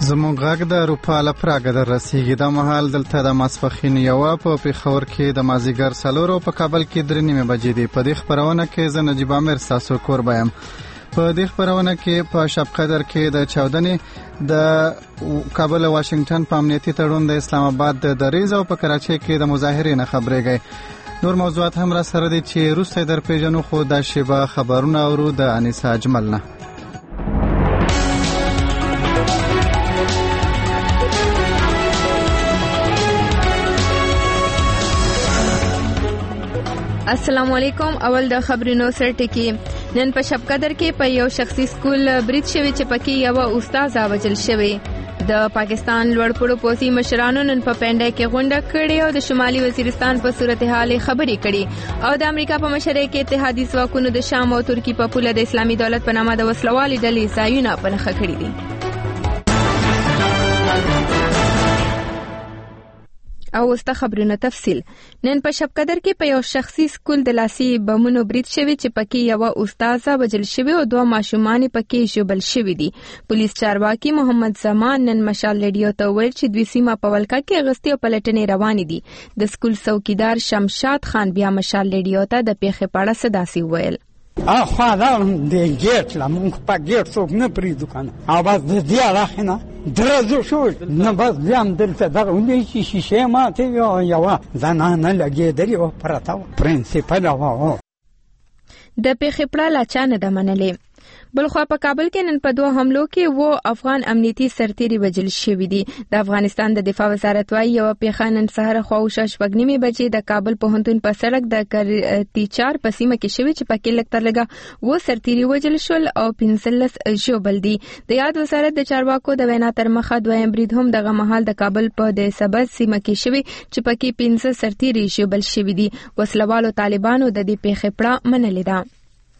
زموږ غږ د اروپا له پراګه در رسیږي. دا مهال دلته د ماسپښین یوه په پېښور کې د مازدیګر 4 په کابل کې 3 بجې دي. په دې خپرونه کې زه نجیب عامر ستاسو کوربه یم. په دې خپرونه کې په شب قدر کې د چاودنې د کابل او واشنگټن په امنیتي تړون د اسلام آباد د دریځ او په کراچۍ کې د مظاهرې نه خبرېږي. نور موضوعات هم را سره دي چې وروسته در پیژنو، خو دا شیبه خبرونه اورو د انیسا اجمل نه. السلام علیکم. اول د خبرونو سره ټکی. نن په شب قدر کې په یو شخصي سکول برید شوی چې پکې یو استاد وژل شوی. د پاکستان لوړپوړو پوځي مشرانو نن په پنډه کې غونډه کړې او د شمالي وزیرستان په صورتحال خبرې کړې او د امریکا په مشرۍ کې اتحادي ځواکونو د شام او ترکی په پوله د اسلامي دولت په نامه د وسلوالې ډلې ځایونه په نښه کړي دي. او وسته خبرونه تفصیل. نن په شب قدر کې په یو شخصي سکول د لاسي بمونو برید شوی چې پکې یو استاد وژل شوی او 2 ماشومان پکې ژوبل شوی دي. پولیس چارواکي محمد زمان نن مشال ریډیو ته ویل چې دوی سیمه په ولکه کې غستې او پلټنې روان دي. د سکول څوکیدار شمشاد خان بیا مشال ریډیو ته د پیښې په اړه صداسي ویل. خو دا د ګیټ لا مونږ په ګیټ څوک نه پریدو کنه او بس د دې راخنه درځو شو نه بس ځم دلته دغه ونی شیشه ماته یو زنانه لګېدلې او پرته پرنسپل او د پیښې په اړه چا نه ده منلې. بلخوا په کابل کې نن په 2 حملو کې افغان امنیتي سرتیري وژل شوی دي. د افغانستان د دفاع وزارت وايي یو پیښه نن سهار خواوشا 9 بجې د کابل پوهنتون په سړک د کرتیچار په سیمه کې شوی چې پکې لږ تر لږه سرتیري وژل شول او 15 ژوبل دي. د یاد وزارت د چارواکو د وینا تر مخه دویم برید هم دغه مهال د کابل په د سبز سیمه کې شوی چې پکې 15 سرتیري ژوبل شوی دي. وسلوالو طالبانو د دې پیښې پړه منلې ده.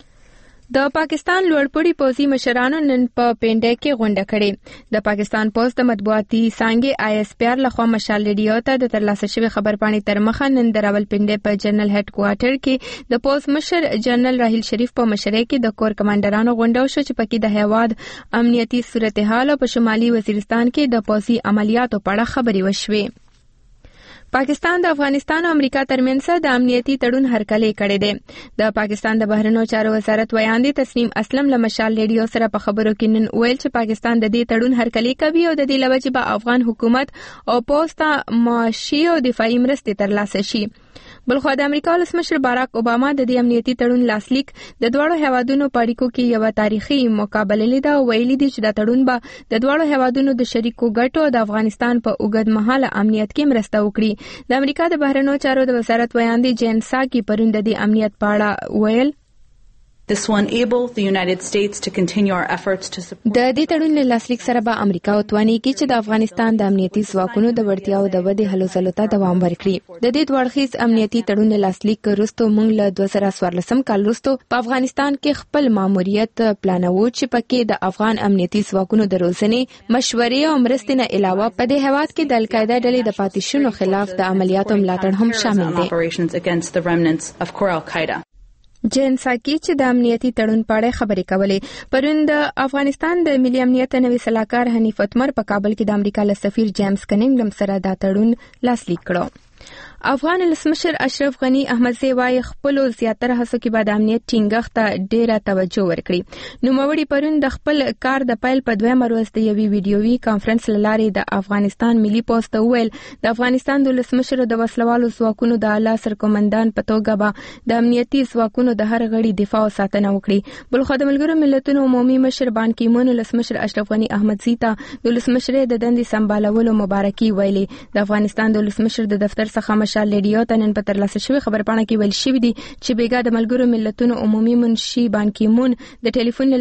د پاکستان لوړپوړي پوځي مشرانو نن په پنډه کې غونډه کړې. د پاکستان پوز د مطبوعاتي څانګې ISPR لخوا مشال ریډیو ته د ترلاسه شوی خبرپاڼې تر مخه نن د راولپنډي په جنرال هډ کوارټر کې د پوز مشر جنرال راحیل شریف په مشرۍ کې د کور کمانډرانو غونډه وشو چې پکې د هیواد امنیتي صورتحال او په شمالي وزیرستان کې د پوځي عملیاتو په اړه خبرې وشوې. پاکستان د افغانستان او امریکا ترمنځ د امنیتي تړون هرکلی کړی دی. د پاکستان د بهرنیو چارو وزارت ویاندې تسنیم اسلم له مشال ریډیو سره په خبرو کې نن ویل چې پاکستان د دې تړون هرکلی کوي او د دې لوجې به افغان حکومت او پوځ ته معاشي او دفاعي مرستې ترلاسه شي. بلخو د امریکا ولسمشر باراک اوباما د دې امنیتي تړون لاسلیک د دوړو هیوادونو په اړیکو کې یو تاریخي مقابله لیده او ویلي دي چې دا تړون به د دوړو هیوادونو د شریکو ګټو د افغانستان په اوږد مهاله امنیت کې مرسته وکړي. د امریکا د بهرنیو چارو د وزارت ویاندې جین ساکی پرون د دې امنیت په اړه ویل. This will enable the United States to continue our efforts to support. د دې تړون له لاسلیک سره به امریکا او تواني کې چې د افغانستان د امنیتي ځواکونو د وړتیاو د ودې هلو ځلو ته دوام ورکړي. د دې دوړخیز امنیتي تړون له لاسلیک وروسته موږ له 2014 کال وروسته په افغانستان کې خپل ماموریت پلانوو چې پکې د افغان امنیتي ځواکونو د روزنې، مشورې او مرستې نه علاوه په دې هیواد کې د القاعده ډلې د پاتې خلاف د عملیاتو ملاتړ هم شامل دی. Operations against the remnants of core Al-Qaeda. جین ساکی چې د امنیتي تړون په اړه خبرې کولې. پرون د افغانستان د ملي امنیت نوي سلاکار حنیف اتمر په کابل کې د امریکا له سفیر جیمز کنینګم سره دا تړون لاسلیک کړو. افغان ولسمشر اشرف غنی احمدزی وايي خپل زیاتره هڅو کې به د امنیت ټینګښت ته ډیره توجه ورکړي. نوموړي پرون د خپل کار د پیل په 2 ورځ د یوې ویډیووي کانفرنس لارې د افغانستان ملي پوسټ ته ویل د افغانستان د ولسمشر د وسلوالو ځواکونو د اعلی سرکومندان په توګه به د امنیتي ځواکونو د هر غړي دفاع او ساتنه وکړي. بلخو د ملګرو ملتونو عمومي مشر بان کی مون ولسمشر اشرف غنی احمدزی ته د ولسمشرۍ د دندې سمبالولو مبارکي ویلي. د افغانستان د ولسمشر د دفتر څخه مشال ریډیو ته نن په ترلاسه شوی خبرپاڼه کې ویل شوی دی چې بیګا د ملګرو ملتونو عمومي منشي بان کی مون د ټلیفون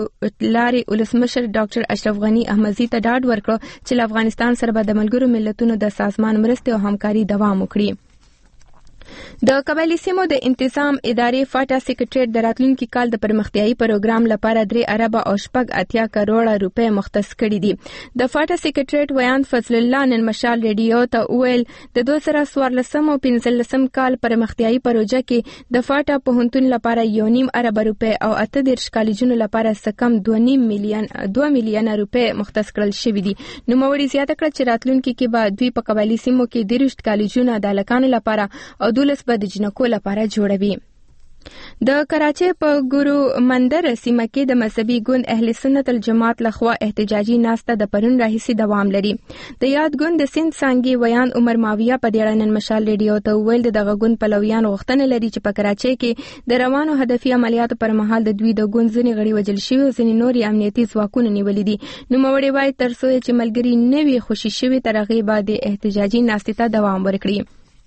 لارې ولسمشر ډاکټر اشرف غنی احمدزی ته ډاډ ورکړ چې افغانستان سره به د ملګرو ملتونو د سازمان مرستې او همکاري دوام وکړي. د قبایلی سیمو د انتظام ادارې فاټا سیکریټریټ د راتلونکي کال د پرمختیایي پروګرام لپاره 3 ارب او 80 کروڑه روپۍ مختص کړي دي. د فاټا سیکریټریټ ویان فضل الله نن مشال ریډیو ته ویل د 2014 او 15 کال پرمختیایي پروژه کې د فاټا پوهنتون لپاره 1.5 ارب روپۍ او 18 کالجونو لپاره سکم 2 میلیون روپۍ مختص کړل شوې دي. نوموړي زیاته کړه چې راتلونکي کې به دوی په قبایلی سیمو کې 30 کالجونه د هلکانو لپاره او 12 د جنکو لپاره جوړوي. د کراچۍ په ګورو مندر سیمه کې د مذهبي ګوند اهل سنت الجماعت لخوا احتجاجي ناسته د پرون راهیسې دوام لري. د یاد ګوند د سند څانګې ویان عمر ماویه په دې اړه نن مشال ریډیو ته ویل دغه ګوند پلویان غوښتنه لري چې په کراچۍ کې د روانو هدفي عملیاتو پر مهال د دوی د ګوند ځینې غړي وژل شوي او ځینې نورې امنیتي ځواکونه نیولي دي. نوموړي وایي تر څو چې ملګري نه وي خوشي شوي تر هغې به د احتجاجي ناستې ته دوام ورکړي.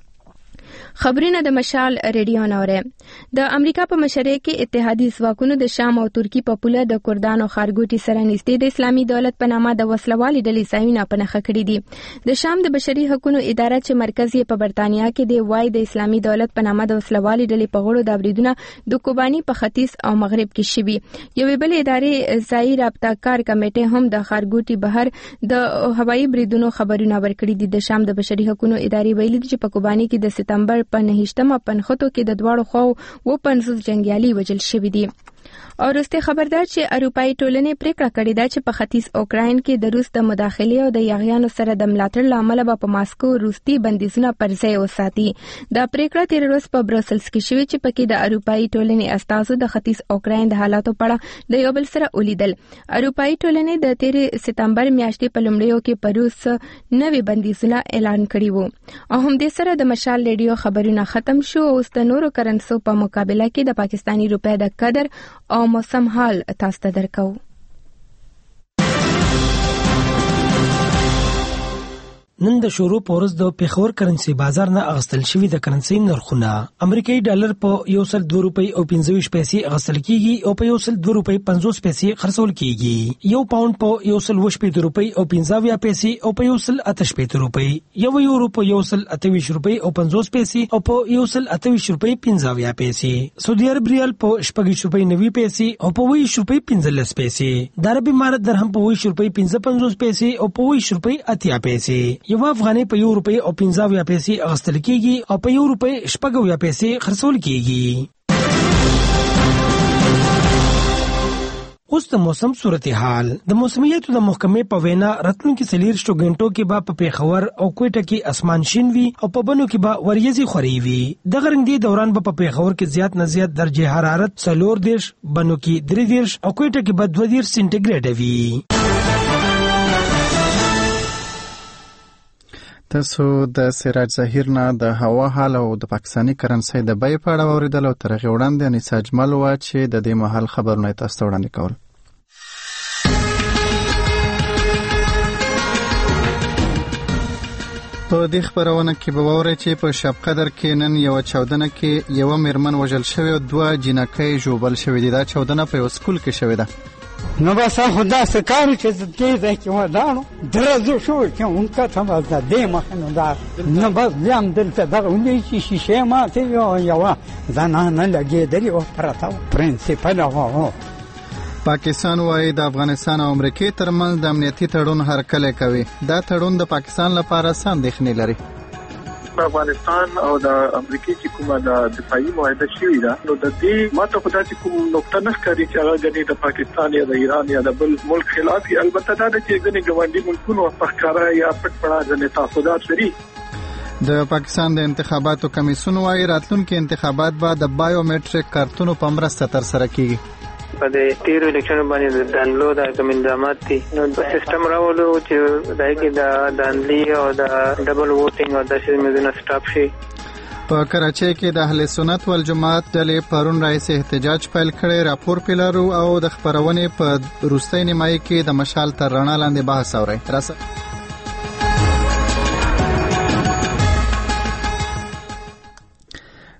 خبرونه د مشال ریډیو نوره. د امریکا په مشرۍ کې اتحادي ځواکونو د شام او ترکی په پوله د کردانو خارګوټي سره نږدې د اسلامي دولت په نامه د وسلوالي ډلې ځایونه په نښه کړي دي. د شام د بشري حقوقو اداره چې مرکز یې په برتانیا کې دی وایي د اسلامي دولت په نامه د وسلوالي ډلې په غړو د بریدونه د کوباني په ختیځ او مغرب کې شوي. یوې بلې ادارې ځایي رابطه کار کمیټې هم د خارګوټي بهر د هوایي بریدونو خبرونه ورکړي دي. د شام د بشري حقوقو ادارې ویلي چې په کوباني کې د ستمبر په 9 پنخطو کې د دواړو خواو 50 جنگیالي وژل شوي دي. او وروسته خبردار چې اروپאי ټولنې پریکړه کړې ده چې په ختیځ اوکراین کې د روس د مداخلې او د یاغیانو سره د ملاتړ لامل به په ماسکو روسي بندیزونه پر ځای وساتي. دا پریکړه تیر ورځ په بروسلز کې شوې چې پکې د اروپאי ټولنې استازو د ختیځ اوکراین د حالاتو په اړه د یو بل سره ولیدل. اروپאי ټولنې د 13 سپتمبر میاشتې په لومړیو کې په روس نوې بندیزونه اعلان کړي وو. او هم د سره د مشال ریډیو خبرونه ختم شو او د نورو کرنسو په مقابله کې د پاکستانی روپۍ د قدر او موسم حال تاسو ته درکو. نن د شروع پورز د پیښور کرنسي بازار نه اغستل شوی د کرنسي نرخونه امریکایي ډالر په 102 روپۍ او 25 پیسې اغستل کیږي او په 102 روپۍ 50 پیسې خرڅول کیږي. یو پاوند په 120 روپۍ او 15 پیسې او په 128 روپۍ، یو یورو په 128 روپۍ او 50 پیسې او په 128 روپۍ 15 پیسې، سعودي عرب ریال په 26 روپۍ 90 پیسې او په 20 روپۍ 15 پیسې، د عربي امارت درهم په 20 روپۍ 55 پیسې او په 20 روپۍ 80 پیسې. یو افغاني په 1 روپۍ او 15 پیسې اغستل کیږي او په 1 روپۍ 80 پیسې خرڅول کیږي. اوس د موسم صورتحال. د موسمیاتو د محکمې په وینا راتلونکي 40 غنټو کې به په پیښور او کوټه کې اسمان شین وي او په بنو کې به وریځې خوري وي. د غرمې دوران به په پیښور کې زیات نه زیات درجه حرارت 40 بنو کې 30 او کوټه کې به 20 سنټیګریډ وي. تاسو د سراج ظاهر نه د هوا حال او د پاکستانی کرنسي د بیې په اړه اوریدل او تر هغې وړاندې انیسا اجمل وه چې د دې مهال خبرونه یې تاسو ته وړاندې کول. په دې خبرونه کې به واورئ چې په شب قدر کې نن یوه چاودنه کې یوه میرمن وژل شوې او 2 جینکۍ ژوبل شوې دي. دا چاودنه په یو سکول کې شوې ده. نو بس خدا سکارو چې دې ځای کې ودانو درزو شو چې اونکا ته وځه دې مخنو دا نو بس بیا دلته دغه ونې چې شیشه ماته یو زنانه لګېدلې او پرته پرنسپل هغه. پاکستان وايي د افغانستان او امریکې ترمنځ د امنیتي تړون هرکلی کوي. دا تړون د پاکستان لپاره څه اندېښنې لري؟ افغانستان او د امریکا چې کومه د دفاعي معاهده شوې ده نو د دې ماته خدای چې کوم نقطه نه ښکاري چې هغه غني د پاکستان یا د ایران یا د بل ملک خلاف البته دا چې غني ګوندي ملکونو په ښکارا یا پټ پړه ځنې تعهدات لري. د پاکستان د انتخاباتو کمیسیون وايي راتلونکي انتخابات به د بایومټریک کارتونو په مرسته ترسره کیږي. په دې تیرو الیکشن باندې د دانلود د کومندامات دي نو د سیستم راولو چې دای کې د دانلی او د ډبل ووټینګ او د شمیرنه سټاپ شي. په کراچۍ کې د اهل سنت والجماعت ډلې پرون راځي احتجاج پیل کړي. راپور پیلارو او د خبرونې په روستۍ نیمایي کې د مشال تر رڼا لاندې بحث اوري.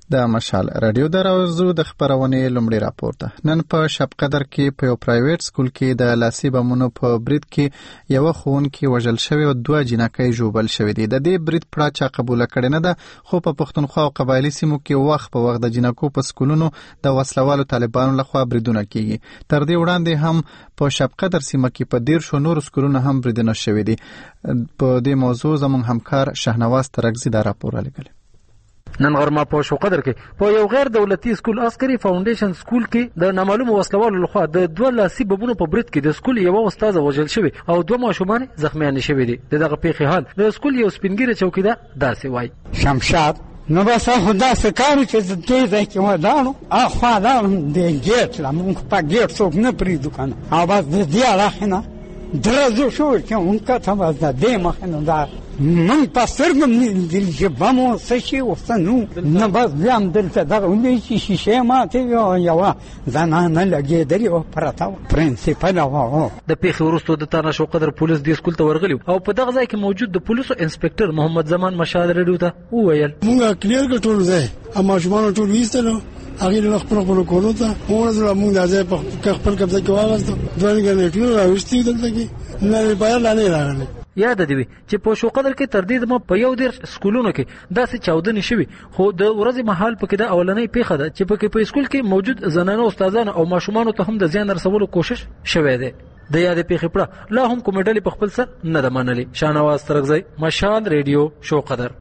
د مشال رادیو دراوزو د خبرونې لومړی راپور ده. نن په شب قدر کې په یو پرایویټ سکول کې د لاسي بمونو په برید کې یو ښوونکی وژل شوی او 2 جنکۍ ژوبل شوی دي. د دې برید پړه چا قبول کړي نه ده، خو په پښتونخوا او قبایلی سیمو کې وخت په وخت د جنکو په سکولونو د وسلوالو طالبانو لخوا بریدونه کیږي. تر دې وړاندې هم په شب قدر سیمه کې په 13 نور سکولونو هم بریدونه شوی دي. په دې موضوع زموږ همکار شهنواز ترکزی دا راپور لیکلی. نن غرمه په شو قدر کې په یو غیر دولتي سکول عسکري فاونډیشن سکول کې د نامعلوم وسلوالو لخوا د 2 لاسي بمونو په برید کې د سکول یو استاد وژل شوی او 2 ماشومان زخمیان شوی دي. دغه پیښې حال د سکول یو سپینګیره چوکیدار داسې وایي. شمشاد نو بس خدا سکارو چې دې ځای کې ودانو اخوا دا د ګیټ لا مونږ په ګیټ څوک نه پریدو کنه او بس د دې راخنه درځو شو چې مونږ ته بس د دې مخنه دا من پاسرګم نه چې بمو سشي وسنو نه بس ځم دلته دا ولې چې شیشه ماته یو زنانه لګېدلې او پرتاو پرنسپل او د پیښې وروسته د تانه شو قدر پولیس د سکول ته ورغلي او په دغه ځای کې موجود د پولیسو انسپکټر محمد زمان مشال رډیو ته وویل مونږه کلیر کټول ځای اما شمانو ټول ویستلو هغه له خپل کولو ته موږ زموږ د ځای په خپل قبضه کې واغستو دوه غنټې راوستي دلته کې نه بیا لاندې راغلی. یاد دی چې په شو قدر کې تر دې په یو ډیر سکولونو کې داسې چاودنې شوي، خو د ورځې مهال پکې د اولنۍ پیښه ده چې پکې په سکول کې موجود زنانه استادان او ماشومان ته هم د زیان رسولو کوشش شوی دی. د یاد پیښې پړه لا هم کومه ډلې په خپل سر نه ده منلې. شانواز ترکزی، مشال ریډیو، شو قدر.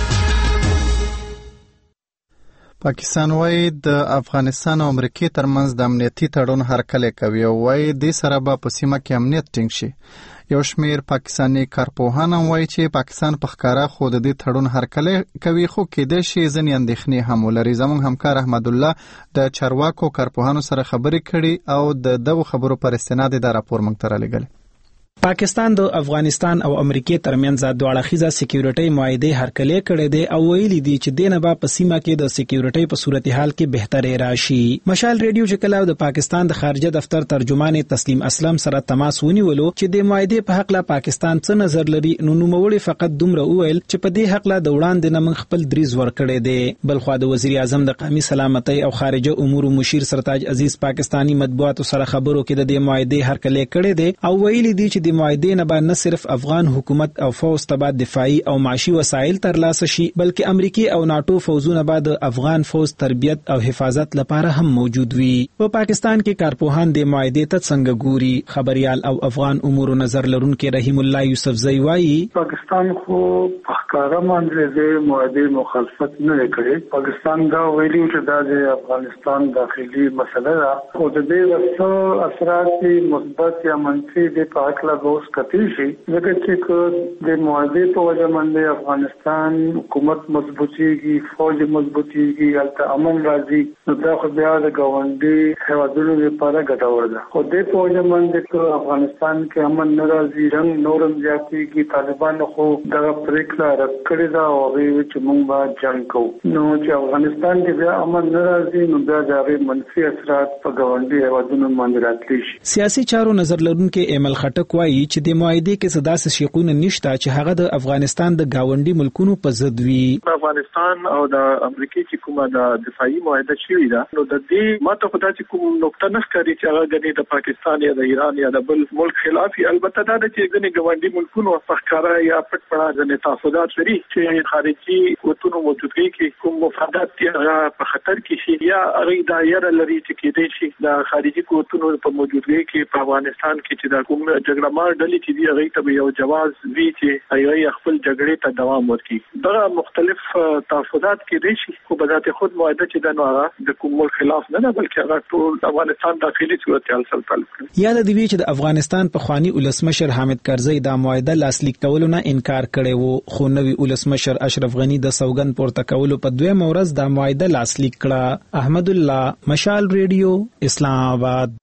پاکستان وايي د افغانستان او امریکا ترمنځ د امنیتي تړون هرکلی کوي او وايي د سره به په سیمه کې امنیت ټینګ شي. یو شمیر پاکستاني کارپوهان وايي چې پاکستان په ښکارا خو د دې تړون هرکلی کوي، خو کېدای شي ځینې اندېښنې هم ولري. زموږ همکار احمد الله د چارواکو کارپوهانو سره خبرې کړي او د دغو خبرو پر استناد دا راپور موږ ته رالیږلی. پاکستان د افغانستان او امریکا ترمنځ د دوړاخیزه سکیورټي معاهده هرکلی کړي دي او ویلي دي چې دینه به په سیمه کې د سکیورټي په صورتحال کې بهتري راشي. مشال ریډیو چې کله د پاکستان د خارجه دفتر ترجمان تسلیم اسلم سره تماس ونیولو چې د معاهده په حق لا پاکستان څه نظر لري، نو نوموړي فقط دومره وویل چې په دې حق لا د وړاندې نه من خپل دریز ورکړي دي. بلخو د وزیر اعظم د قومي سلامتۍ او خارجه امور مشیر سرتاج عزیز پاکستانی مطبوعاتو سره خبرو کې د معاهده هرکلی کړي دي او ویلي دي چې د معاهده نه به نه صرف افغان حکومت او فوج ته به دفاعي او معاشي وسایل ترلاسه شي، بلکې امریکای او ناتو فوجونه به د افغان فوج تربیت او حفاظت لپاره هم موجود وي. په پاکستان کې کارپوهان د معاهده ته څنګه ګوري؟ خبريال او افغان امور نظر لرونکي رحیم الله یوسفزئی وایي پاکستان خو په ښکارا باندې د معاهده مخالفت نه کوي. پاکستان دا ویلي چې دا د افغانستان داخلي مسله ده او د دې څه اثرات مثبت یا منفي د په حق لا اوس کتل شي. ځکه چې د معاهده په وجه باندې افغانستان حکومت مضبوطیږي، فوج مضبوطیږي، البته امن راځي، نو دا خو بیا د ګاونډي هیوادونو لپاره ګټور ده. خو د په وجه باندې چې افغانستان کې امن نه راځي، رنګ نورم زیاتېږي. طالبان خو دغه پریکړه رد کړې ده او هغوی چې موږ به جنګ کوو. نو چې افغانستان کې بیا امن نه راځي، نو بیا د هغې منفي اثرات په ګاونډي هیوادونو باندې راتلی شي. سیاسي چارو نظر لرونکي ایمل خټک وایي چې د معاهدې کې داسې شیقونه نشته چې هغه د افغانستان د گاونډي ملکونو په ضد وي. افغانستان او د امریکا چې کومه د دفاعي معاهده شوې ده، نو د دې ماته خدای چې کوم نقطه نه ښکاري چې هغه غني د پاکستان یا د ایران یا د بل ملک خلاف. البته دا چې غني ګاونډي ملکونو ښکارا یا پټ پړه غني تعهدات لري چې خارجي قوتونو موجودګي کې کوم مفادات یې په خطر کې شي یا هغه دایره لري چې کېدای شي د خارجي قوتونو په موجودګي کې په افغانستان کې چې دا کوم جګړه مار ډلې چې دی هغه ته یو جواز وی چې هغه خپل جګړې ته دوام ورکړي. دا مختلف تعهدات کې دي خو په ذات خود معاهده چې د نوغه د کوم ملک خلاف نه بلکې هغه ټول افغانستان داخلي صورتحال سره تعلق لري. یاد دی چې د افغانستان په خوانی ولسمشر حامد کرزی د معاهده لاسلیک کولو نه انکار کړی وو، خو نوی ولسمشر اشرف غنی د سوګند پورته کولو په دویم ورځ د معاهده لاسلیک کړه. احمد الله، مشال ریډیو، اسلام آباد.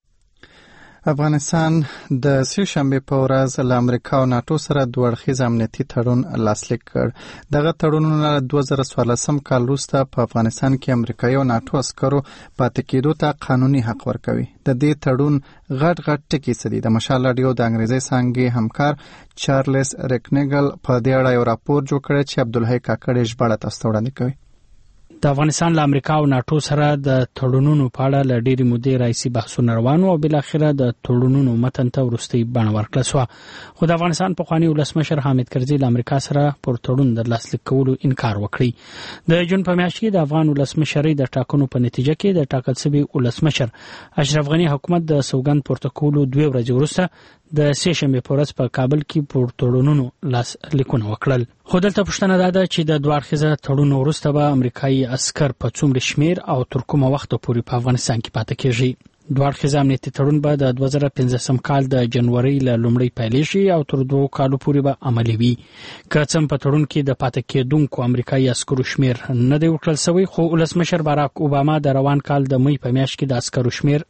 افغانستان د سه شنبه په ورځ له امریکا او ناتو سره دوه اړخیز امنیتي تړون لاسلیک کړ. دغه تړونونه 2014 کال وروسته په افغانستان کې امریکایي او ناتو عسکرو پاتې کېدو ته قانوني حق ورکوي. د دې تړون غټ ټکي څه دي؟ د مشال رادیو د انګریزي څانګې همکار چارلز ریکنګل په دې اړه یو راپور جوړ کړی چې عبدالحی کاکړ ژباړه تاسو ته وړاندې کوي. د افغانستان له امریکا او ناتو سره د تړونونو په اړه له ډېرې مودې راهیسې بحثونه روان او بل اخره د تړونونو متن ته وروستۍ بڼه ورکړل شوه. خو د افغانستان پخواني ولسمشر حامد کرزي له امریکا سره پر تړون د لاسلیک کولو انکار وکړی. د جون په میاشت کې د افغان ولسمشرۍ د ټاکنو په نتیجه کې د ټاکل شوي ولسمشر اشرف غني حکومت د سوګند پورته کولو 2 ورځې وروسته د سه شنبه په ورځ په کابل کې پر تړونونو لاسلیکونه وکړل. خو دلته پوښتنه ده چې د دوه اړخیزه تړون وروسته به امریکایي عسكر په څومره شمیر او تر کومه وخت پورې په افغانستان کې پاتې کیږي. دوه اړخیزه امنیتي تړون به د 2015 کال د جنوري له لومړۍ پیل شي او تر 2 کالو پورې به عملي وي. که څه په تړون کې د پاتې کېدونکو امریکایي عسکرو شمیر نه دی ورکړل شوی، خو ولسمشر باراک اوباما د روان کال د مې په میاشت کې د عسکرو شمیر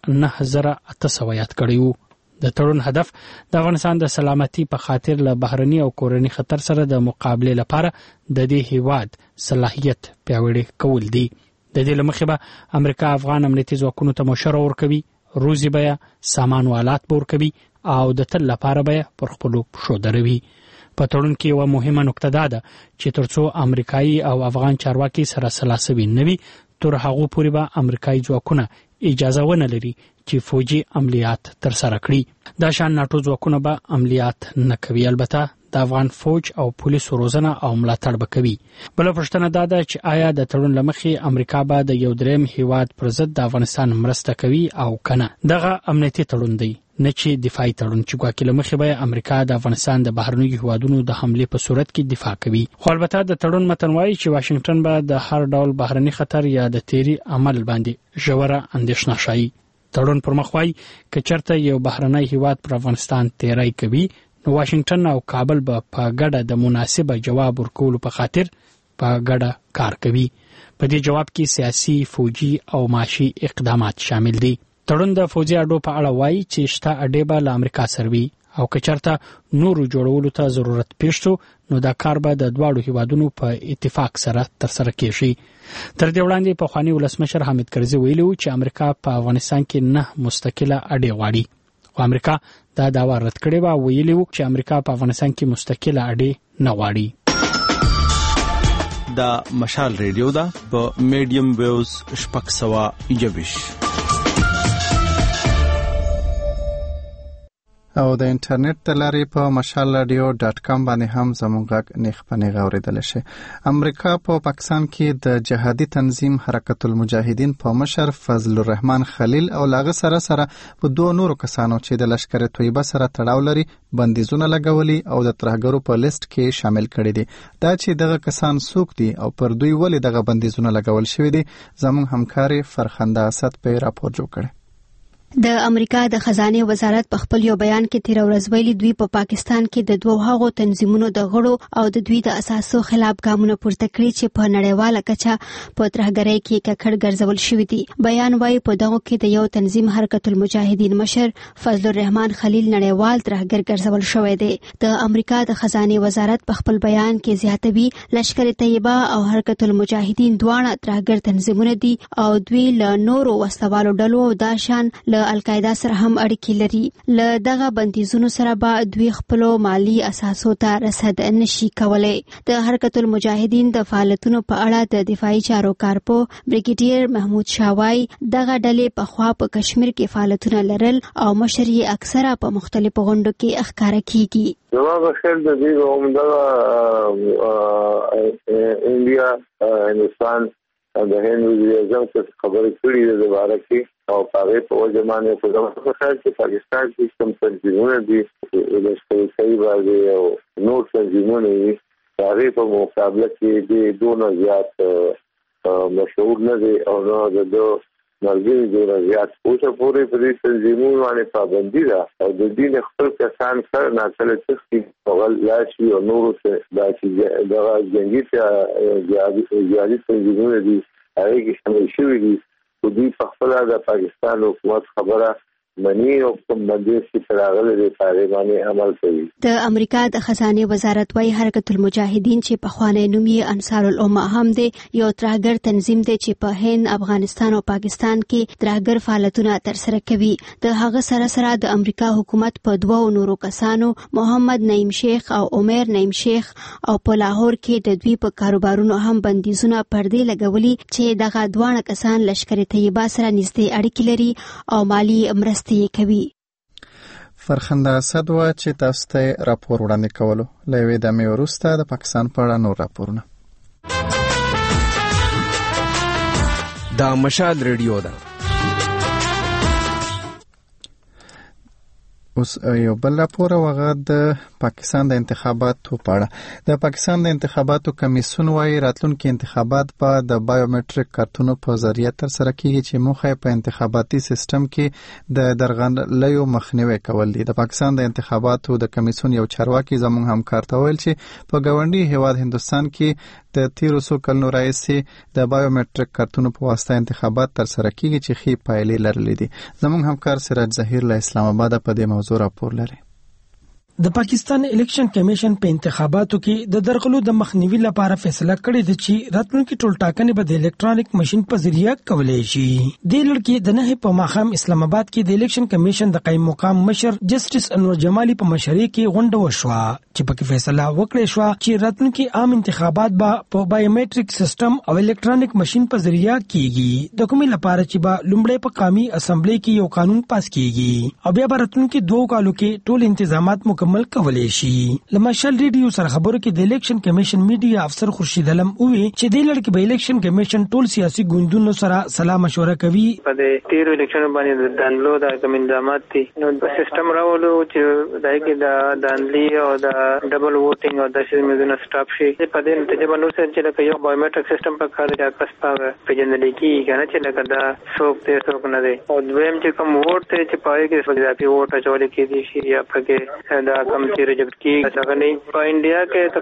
9800 یاد کړی وو. د تړون هدف د افغانستان د سلامتي په خاطر له بهرني او کورني خطر سره د مقابله لپاره د دې هیواد صلاحیت پیاوړی کول دي. د دې لمخې به امریکا افغان امنیتي ځواکونو ته مشوره ورکوي، روزي به سامان او آلات ورکوي او د تل لپاره به پر خپل پښو دروي. په تړون کې یو مهمه نکته ده چې ترڅو امریکایي او افغان چارواکي سره سلاسوي نه وي، تر هغه پورې به امریکایي ځواکونه اجازه ونه لري چې فوجي عملیات تر سره کړي. دا شان ناتو ځواکونه به عملیات نه کوي، البته د افغان فوج او پولیسو روزنه او ملاتړ به کوي. بل پوښتنه ده چې آیا د تړون لمخې امریکا به د یو دریم هیواد پر ضد د افغانستان مرسته کوي او کنه. دغه امنیتي تړون دی نه چې دفاعي تړون چې ګواکې لمخې به امریکا د افغانستان د بهرنیو هیوادونو د حمله په صورت کې دفاع کوي. خو البته د تړون متن وايي چې واشنگټن به د هر ډول بهرني خطر یا د تیری عمل باندې ژوره اندېښنه شایي. تړون پر مخ وايي که چېرته یو بهرنی هیواد پر افغانستان تیری کوي، نو واشنگټن او کابل به په ګډه د مناسب جواب ورکولو په خاطر په ګډه کار کوي. په دې جواب کې سیاسي، فوجي او معاشي اقدامات شامل دي. تړون د فوجي اډو په اړه وایي چې شته اډې به له امریکا سره وي او که چېرته نورو جوړولو ته ضرورت پیښ شو، نو دا کار به د دواړو هیوادونو په اتفاق سره ترسره کیږي. تر دې وړاندې پخواني ولسمشر حامد کرزي ویلي و چې امریکا په افغانستان کې 9 مستقله اډې غواړي، خو امریکا دا داوا رد کړې و. ویلي و چې امریکا په افغانستان کې مستقله اډې نه غواړي. دا مشال ریډیو ده په میډیم ویوز 621 او د انټرنیټ د لارې په mashalradio.com باندې هم زموږ غږ نیغ په نیغ اورېدل شي. امریکا په پاکستان کې د جهادي تنظیم حرکت المجاهدین په مشر فضل الرحمن خلیل او لاغه سره په 2 نورو کسانو چې د لشکر طیبه سره تړاو لري بندیزونه لګولي او د ترهګرو په لیست کې شامل کړي دي. دا چې دغه کسان څوک دي او پر دوی ولې دغه بندیزونه لګول شوي دي، زموږ همکاري فرخنده اسد په راپور جوړ کړی. د امریکا د خزانه وزارت په خپل یو بیان کې تیر ورځ ویلي دوی په پاکستان کې د دوه هغو تنظیمونو د غړو او د دوی د اساسو خلاف ګامونه پورته کړي چې په نړیواله کچه په ترهګرۍ کې ککړ ګرځول شوی دي. بیان وايي په دغه کې د یو تنظیم حرکت المجاهدین مشر فضل الرحمن خلیل نړیوال ترهګر ګرځول شوی دی. د امریکا د خزانه وزارت په خپل بیان کې زیاتوي لشکر طیبه او حرکت المجاهدین دواړه ترهګر تنظیمونه دي او دوی له نورو وسلوالو ډلو او داشان القاعده سره هم اړیکې لري. له دغه بندیزونو سره به دوی خپل مالی اساسو ته رسد نشي کولای. د حرکت المجاهدین د فعالیتونو په اړه د دفاعي چارو کارپو بریګیډیر محمود شاوای دغه ډلې په خوا په کشمیر کې فعالیتونه لرل او مشر یې اکثره په مختلفو غونډو کې ښکارا کیږي. جواب خیر د دې عمده انډیا هندوستان د هند وزیراعظم څخه خبرې کړې ده د باره کې او هغه په وجه باندې په دغه خاص چې پاکستان کې کوم تنظیمونه دي د صحیح باندې او نور تنظیمونه دي هغه په مقابله کې د دونه زیات مشهور نه دي او نو د مرګي د زیات اوسه پورې په دې تنظیمونو باندې پابندي ده او د دین خپل کسان سره ناڅله تختی غل لاشي او نور څه د جنگي جهادي تنظیمونه دي هغه کې شامل شوي دي. دوی په خپل د پاکستان حکومت خبره منی او کوم بندیز چې راغلي دي په باندې عمل کوي. د امریکا د خزانه وزارت وايي حرکت المجاهدین چې په خوانی نوم یې انصار الامه هم دی یو ترهګر تنظیم دی چې په هند، افغانستان او پاکستان کې ترهګر فعالیتونه ترسره کوي. د هغه سره د امریکا حکومت په دوه نورو کسانو محمد نعیم شیخ او عمر نعیم شیخ او په لاهور کې د دوی په کاروبارونو هم بندیزونه پردې لګولي چې دغه دوه کسان لشکر طیبه سره نږدې اړیکې لري او مالی مرستې کوي. فرخنده اسد وا چې تاسو ته راپور وړاندې کولو لوي د مې وروسته د پاکستان په اړه نور راپورونه. دا مشال ریډیو ده. اوس یو بل راپور وغه د پاکستان د انتخاباتو په اړه. د پاکستان د انتخاباتو کمیسیون وايي راتلونکي انتخابات په د بایومټریک کارتونو په ذریعہ ترسره کیږي چې موخه په انتخاباتي سیستم کې د درغلنیو مخنیوي کول دي. د پاکستان د انتخاباتو د کمیسیون یو چارواکي زموږ همکار ته ویل چې په ګاونډي هیواد هندستان کې د 1300 کلونو راهیسې د بایومټریک کارتونو په واسطه انتخابات ترسره کیږي چې خې پایلې لرلې دي. زموږ همکار سراج ظهیر له اسلام آباد په دې موضوع راپور لري. د پاکستان الیکشن کمیشن په انتخاباتو کې د درغلو د مخنیوي لپاره فیصله کړې ده چې راتلونکي ټولټاکنې به د الکترونیک ماشين په ذریعہ کولای شي. د لړ د نه په ماخام اسلام آباد کې د الیکشن کمیشن د قائم مقام مشر جسټس انور جمالي په مشرۍ کې غونډه وشوه چې په کې فیصله وکړه شو چې راتلونکي عام انتخابات به په بایومټریک سیستم او الکترونیک ماشين په ذریعہ کیږي. د کومې لپاره چې به لومړی په قومي اسمبلی کې یو قانون پاس کیږي او بیا به راتلونکي 2 کالو کې ټول انتظامات مکمل کولای شي. لمشل ریډیو سره خبرو کې د الیکشن کمیشن میډیا افسر خورشید علم وی چې د لړ کې به الیکشن کمیشن ټول سیاسي ګوندونو سره سلا مشوره کوي. په دې 13 الیکشن باندې د دانلو د کمنځامات دي نو په سیستم راولو چې دای کې د دانلی او د ډبل ووټینګ او د شیمزونه سټاپ شي. په دې نتیجه باندې چې لکه یو بایومټریک سیستم په کار کې کس په پیژندل کېږي کنه چې لکه دا څوک ته څوک نه دی او دویم چې کوم ووټ ته چې پای کې اضافي ووټ اچول کېږي شي یا پکې دا کم چې ریجکټ کیږي څنګه نه. په انډیا کې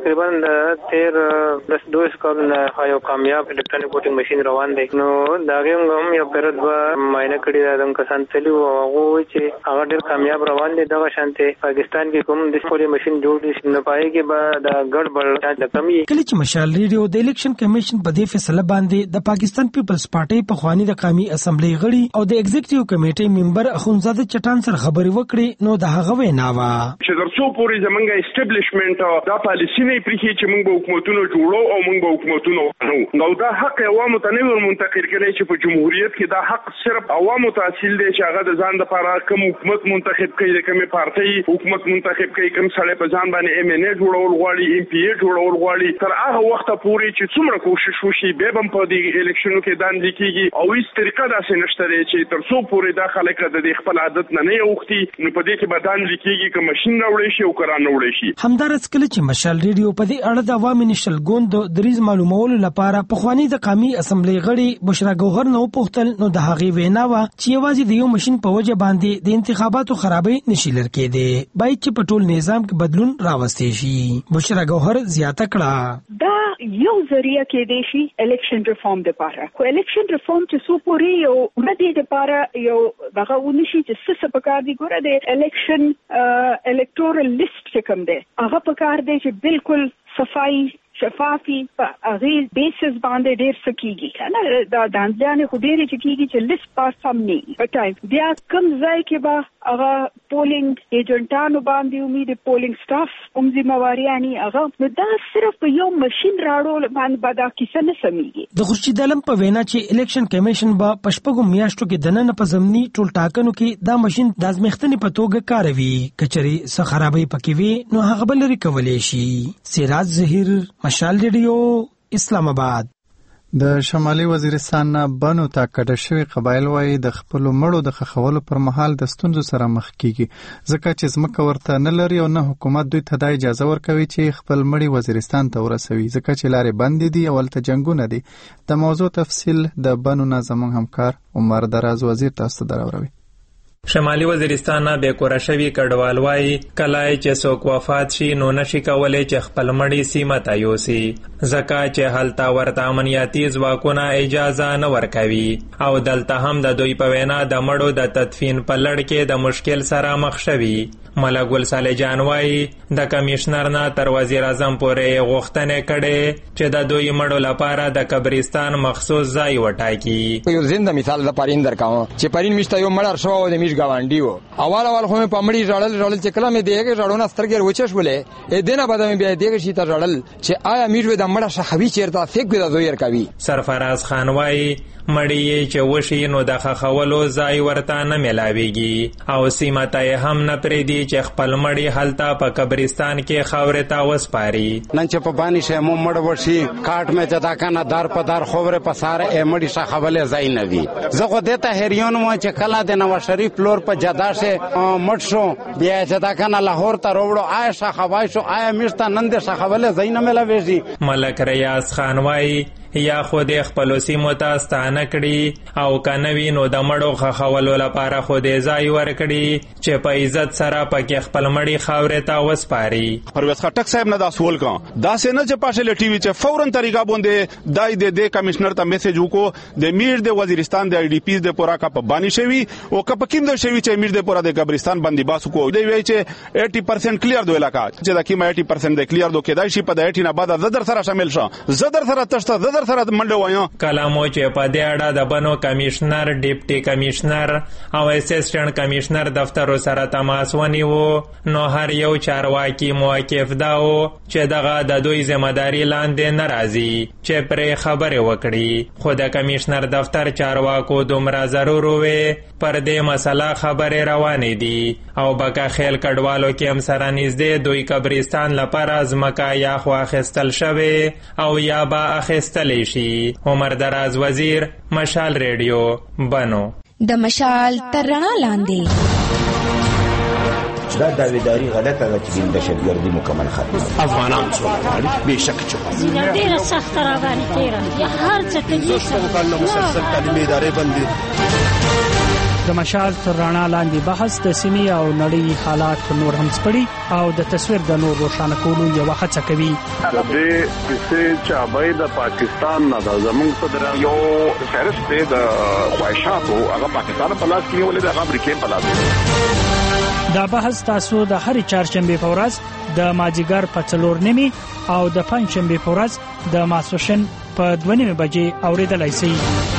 تقریبا 10-12 کلونه یو کامیاب الکترونیک ووټینګ ماشين روان دی نو دا هم یو پیرد به ماینه کړی دا کسان تلو او چې هغه ډېر کامیاب روان دي. دا شانته پاکستان کې کوم د سپوري ماشين جوړ دي نه پای کې به دا ګډوډ د کمی. کله چې مشال ریډیو د الیکشن کمیشن په دې فیصله باندې د پاکستان پیپلز پارټي په خواني د قومي اسمبلی غړي او د ایگزیکټیو کمیټې ممبر اخونزاده چټان سره خبرې وکړې نو د هغه وینا وا چې درڅو پورې زمونږه اسټابلیشمنت دا پالیسی نه پرې چې موږ به حکومتونو جوړو او موږ به حکومتونو نو دا حق عوامو ته نه منتقل کړي چې په جمهوریت کې دا حق صرف عوامو ته حاصل دی چې هغه د ځان لپاره کوم حکومت منتخب کوي د کومه پارټي حکومت منتخب کوي کوم سړی په ځان باندې ام ان ای جوړول غواړي ام پی ای جوړول غواړي تر هغه وخت پورې چې څومره کوشش وشي به هم په دې الیکشنونو کې داندې کیږي او هیڅ طریقه داسې نشته چې تر څو پورې دا خلک د خپل عادت نه اوختي نو په دې کې به داندې کیږي که ماشين راوړي شي او کرانه وړي شي. همدارس کله چې مشال ریډیو په دې اړه د عوامي نشل ګوند د دریز معلومولو لپاره په خواني د قومي اسمبلی غړي بشرا ګوهر نو پوښتل نو د هغې وینا وا چې یوازې د یو ماشين په وجه باندې د انتخاباتو خرابې نشي لرکې دي باید چې په ټول نظام کې بدلون راوستي شي. بشرا ګوهر زیاته کړه دا یو ذریعہ کې دی شي الیکشن ریفارم لپاره خو الیکشن ریفارم چې سو پوری یو ندی لپاره یو دغه ونشي چې څه په کار دی ګوره د الیکشن الکتورل لیست چې کوم دی هغه په کار دی چې بالکل صفائی شفافي په هغه بیسس باندې ډیر سکیږي کنه دا دانځانه خو ډیر چکیږي چې لیست پاس هم نه پټای بیا کم ځای کې به هغه پولینګ ایجنټانو باندې امید پولینګ سټاف هم ذمہواريانی هغه نو دا صرف په یو ماشين راړو باندې بدا کیسه نه سميږي. د خورشید علم په وینا چې الیکشن کمیشن به پشپغو میاشتو کې دننه په زمینی ټول ټاکنو کې دا ماشين د ازمختنې په توګه کاروي کچري څه خرابې پکې وي نو هغه بل لري کولای شي. سراج ظهیر مشال ریډیو اسلام آباد. د شمالي وزیرستان نه بنو ته کډه شوی قبایل وایي د خپل مړو د خخولو پر مهال د ستونزو سره مخ کیږي ځکه چې ځمکه ورته نه لري او نه حکومت دوی ته د اجازه ورکوي چې خپل مړي وزیرستان ته ورسوي ځکه چې لارې بندې دي او هلته جنګونه دي. د موضوع تفصیل د بنو نه زموږ همکار عمر دراز وزیر تاسو ته دراوروي. شمالي وزیرستان نه به کور شوی کډوال وای کلای چې څوک وفات شي نو نشي کولای چې خپل مړی سیمه ته یوسي ځکه چې هلته ورته امنیتي ځواکونه اجازه نه ورکوي او دلته هم د دوی په وینا د مړو د تدفین په لړ کې د مشکل سره مخ شوي. ملک ګل صالح جان وای د کمشنر نه تر وزیر اعظم پورې غوښتنه کړي چې د دوی مړو لپاره د قبرستان مخصوص ځای وټاکي. یو زنده مثال د پارین درکاو چې پارین مشته یو مړ شو د میش گاونډي وو اول خو په مړی ژړل چې کله مې دیګه ژړونه سترګې وچښ ولې ا دینه بعد مې بیا دیګه شي ته ژړل چې آیا میش د مړه شخوي چیرته فکر د دوی کوي. سرفراز خان وای مړی چې وشي نو د خخولو ځای ورته نه ملاويږي او سیمه ته هم نه پریدي چې خپل مړی هلته په قبرستان کې خاورې ته وسپاري. نن چې په باندې شه مو مړ وشي کاټ مې جدا کنه دار په دار خوره په ساره مړی شخولې ځای نه وي. زه خو دته هریون مو چې کله د نواز شریف فلور په جدا شه مړ شو بیا جدا کنه لاهور ته وروړو آیا شخوای شو آیا مشته نن د شخولې ځای نه ملاويږي. ملک ریاض خان وای یا خود خپل سیمو ته ستانه کړي او کنوي نو د مړو خخولو لپاره خود ځای ورکړي چې په عزت سره پکې خپل مړی خاورې ته وسپاري. پرویز خټک صاحب نه دا سوال کا دا سينه چې پاشه ټي وي چې فورن طریقه باندې دای د کمشنر ته میسج وکړو د میر د وزیرستان د ای ډي پی د پورا کا په بانی شوی او کپ کیم د شوی چې میر د پورا د قبرستان باندې باسو کو دی وی چې 80% کلیر دوه علاقہ چې د کیما 80% د کلیر دوه کېدای شي په د 80 نه بعد زدر سره شامل شو زدر سره تشته سره منډه وایو. کلامو چې په دې اړه د بنو کمشنر ډیپټي کمشنر او اسسټنټ کمشنر دفتر سره تماس ونیو نو هر یو چارواکي موقف داو چې دغه د دوی ځمداري لاندې ناراضي چې پرې خبره وکړي. خو د کمشنر دفتر چارواکو دومره ضرور وې پر دې مسله خبره روانې دي او بکا خیل کډوالو کې هم سره نږدې دوی قبرستان لپاره ځمکه یا خو اخیستل شوی او یا با اخیستلی شي. عمر دراز وزیر مشال ریډیو بنو. د مشال تر رڼا لاندې دا داویداری غلطه ده چې دهشتګردي مکمل ختمه افغانان څو بهشکه چې ډیره سخت راغلي تیرا هر څه کې څه مسلسل تعلیمي ادارې بندي. د مشال تر رڼا لاندې بحث د سیمې او نړۍ حالات نور هم سپړي او د تصویر د نور روښانه کولو یو هڅه کوي. د دې چې چابای د پاکستان نه د زمونږ په یو فهرست د خواهشاتو هغه پاکستان په لاس کې ولې د امریکا په لاس. دا بحث تاسو د هر چهارشنبه په ورځ د مازیګر په 4:30 او د پنځشنبه په ورځ د ماسوشن په 2:30 بجې اوریدلای شئ.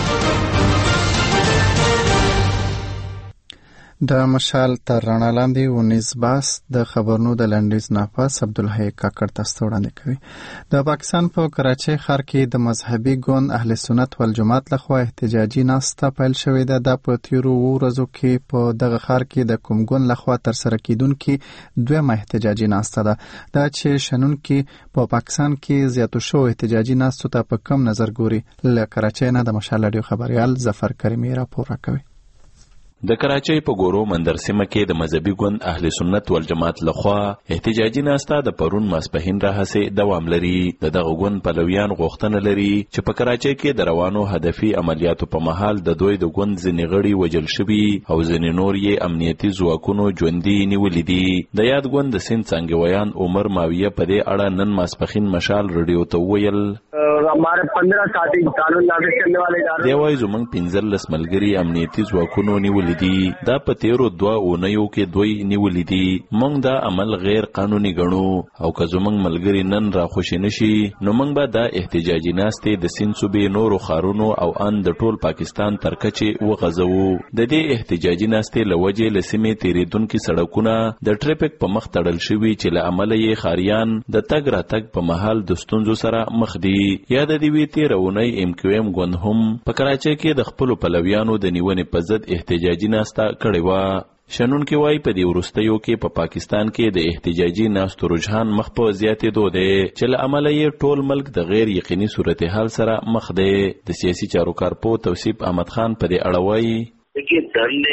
د مشال تر رڼا لاندې ونیز باس د خبرونو د لنډیز ناپاس عبدالحی کاکړ تاسو وړاندې کوي. د پاکستان په کراچۍ ښار کې د مذهبي ګوند اهل سنت والجماعت لخوا احتجاجي ناسته پیل شوې ده. د په تیرو ورځو کې په دغه ښار کې د کوم ګوند لخوا تر سره کیدونکي دویمه احتجاجي ناسته ده. دا چې شنونکي په پاکستان کې زیاتو شو احتجاجي ناستو ته په کم نظر ګوري. له کراچۍ نه د مشال رادیو خبريال ظفر کریمی راپور راکوي. د کراچۍ په ګورو مندر سیمه کې د مذهبي ګوند اهل سنت والجماعت لخوا احتجاجي ناسته د پرون ماسپښین راهسې دوام لري. دغه ګوند پلویان غوښتنه لري چې په کراچۍ کې د روانو هدفي عملیاتو په مهال د دوی د ګوند ځینې غړي وژل شوي او ځینې نور یې امنیتي ځواکونو ژوندي نیولي دي. د یاد ګوند د سند څانګویان عمر ماویه په دې اړه نن ماسپښین مشال رادیو ته وویل हमारे 15 साथी कानून नाफिज करने वाले ادارې دی وایي زموږ 15 ملګري امنیتي ځواکونو نیولي دي. دا په تیرو 2 اونیو کې دوی نیولي دي. موږ دا عمل غیر قانوني ګڼو او که زموږ ملګري نن را خوشي نشي نو موږ به دا احتجاجي ناستې د سند صوبې نورو ښارونو او ان د ټول پاکستان تر کچې وغځوو. د دې احتجاجي ناستې له وجې له سیمې تیریدونکي سړکونه د ټریفیک په مخ تړل شوي چې له امله یې ښاریان د تګ راتګ په مهال د ستونزو سره مخ دي. یا د دې وی تیرونی ام کیو ام ګوند هم په کراچۍ کې د خپل پلویانو د نیونې په ضد احتجاجي ناسته کړې و. شنونکي وایي په دې وروستیو کې په پاکستان کې د احتجاجي ناستو رجحان مخ په زیاتېدو دی چې له امله یې ټول ملک د غیر یقیني صورتحال سره مخ دی. د سیاسي چارو کارپو توصیف احمد خان په دې اړه وایي देखिए दल ने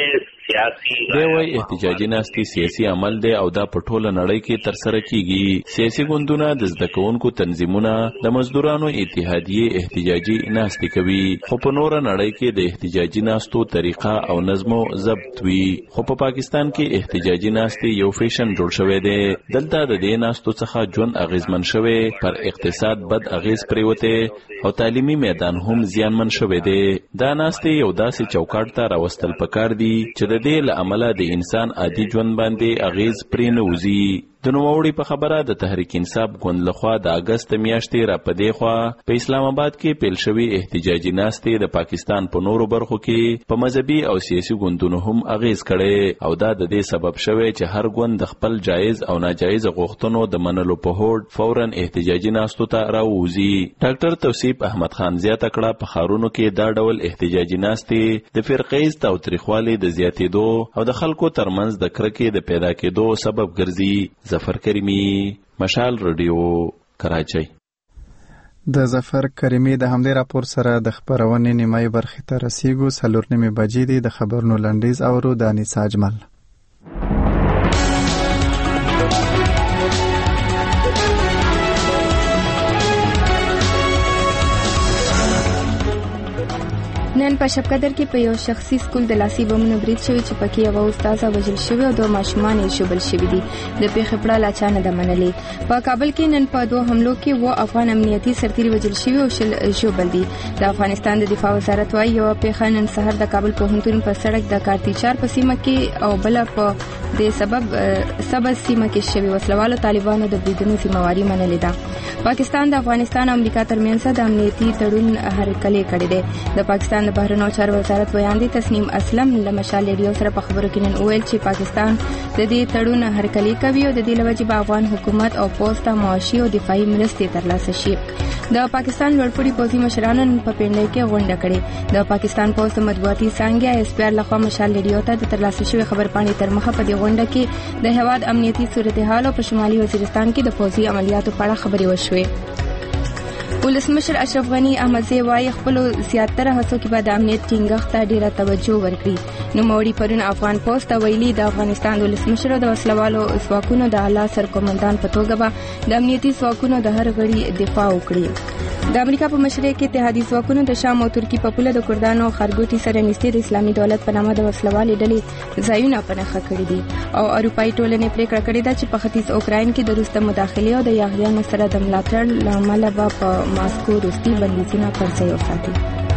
دی وایي احتجاجي ناستې سیاسي عمل دی او دا په ټوله نړۍ کې ترسره کیږي. سیاسي ګوندونه د زده کوونکو تنظیمونه د مزدورانو اتحادیې احتجاجي ناستې کوي، خو په نوره نړۍ کې د احتجاجي ناستو طریقه او نظم ضبط وي. خو په پاکستان کې احتجاجي ناستې یو فیشن جوړ شوی دی. دلته د دې ناستو څخه ژوند اغیزمن شوی، پر اقتصاد بد اغیز پریوته او تعلیمي میدان هم زیانمن شوی دی. دا ناستې یو داسې چوکاټ ته راوستل پکار دي چې د دې له امله د انسان عادي ژوند باندې اغیز پرې نه وځي. د نوموړي په خبره د تحریک انصاف ګوند لخوا د اگست میاشتې را پدې خوا په اسلام آباد کې پیل شوی احتجاجي ناستې د پاکستان په نورو برخو کې په مذهبي او سیاسي ګوندونو هم اغیز کړي او دا د دې سبب شوی چې هر ګوند د خپل جایز او ناجایز غوښتنو د منلو په هوډ فورا احتجاجي ناستو ته راووزي. ډاکټر توصیف احمد خان زیاته کړه په ښارونو کې دا ډول احتجاجي ناستې د فرقیز تاوتریخوالي د زیاتېدو او د خلکو ترمنځ د کرکې د پیدا کېدو سبب ګرځي. ظفر کریمی، مشال رادیو، کراچۍ. د ظفر کریمی د همدې راپور سره د خبرونې نیمایي برخې ته رسیږو. 4:30 بجې دي. د خبرونو لنډیز اورو د انیسا اجمل. نن په شپقدر کې په یو شخصي سکول د لاسي بمونو برید شوی چې پکې یو استاد وژل شوی او 2 ماشومان یې شوبل شوی دي. د پیښې پړه لا چا نه ده منلې. په کابل کې نن په 2 حملو کې و افغان امنیتي سرتیري وژل شوی او شوبل دي. د افغانستان د دفاع وزارت وايي یو پیښه نن سحر د کابل پوهنتون په سړک د کارتیچار په سیمه کې او بل په د سبب سیمه کې شوی وسلوالو طالبانو د بریدونو ذمہواری منلې ده. پاکستان د افغانستان او امریکا ترمنځ د امنیتي تړون هرکلی کړی دی. د پاکستان د بهرنیو چارو وزارت ویاندې تسنیم اسلم له مشال ریډیو سره په خبرو کې نن ویل چې پاکستان د دې تړون هرکلی کوي او د دې لوجې به افغان حکومت او پوسټ معاشي او دفاعي مرستې ترلاسه شي. د پاکستان لوړپوړي پوځي مشرانو په پنډۍ کې غونډه کړې. د پاکستان پوسټ مطبوعاتي څانګه اس پی آر لخوا مشال ریډیو ته د ترلاسه شوی خبرپاڼې تر مخه په دې غونډه کې د هواد امنیتي صورتحال او په شمالي وزیرستان کې د پوځي عملیاتو په اړه خبرې وشوې. ولسمشر اشرف غنی احمدزی وايي خپل زیاتره هڅو کې به د امنیت ټینګښت ته ډیره توجه ورکړي. نوموړي پرون افغان پوسټ ویلي د افغانستان ولسمشر د وسلوالو ځواکونو د اعلی سرکومندان په توګه به د امنیتي ځواکونو د هر غړي دفاع وکړي. د امریکا په مشرۍ کې اتحادي ځواکونو د شام او ترکی په پوله د کردانو خرګوټي سره نږدې د اسلامي دولت په نامه د وسلوالې ډلې ځایونه په نښه کړي دي او اروپایي ټولنې پریکړه کړې ده چې په ختیځ اوکراین کې د روس د مداخلې او د یاغیانو سره د ملاتړ له امله به په ماسکو روسي بندیزونه پر ځای وساتي.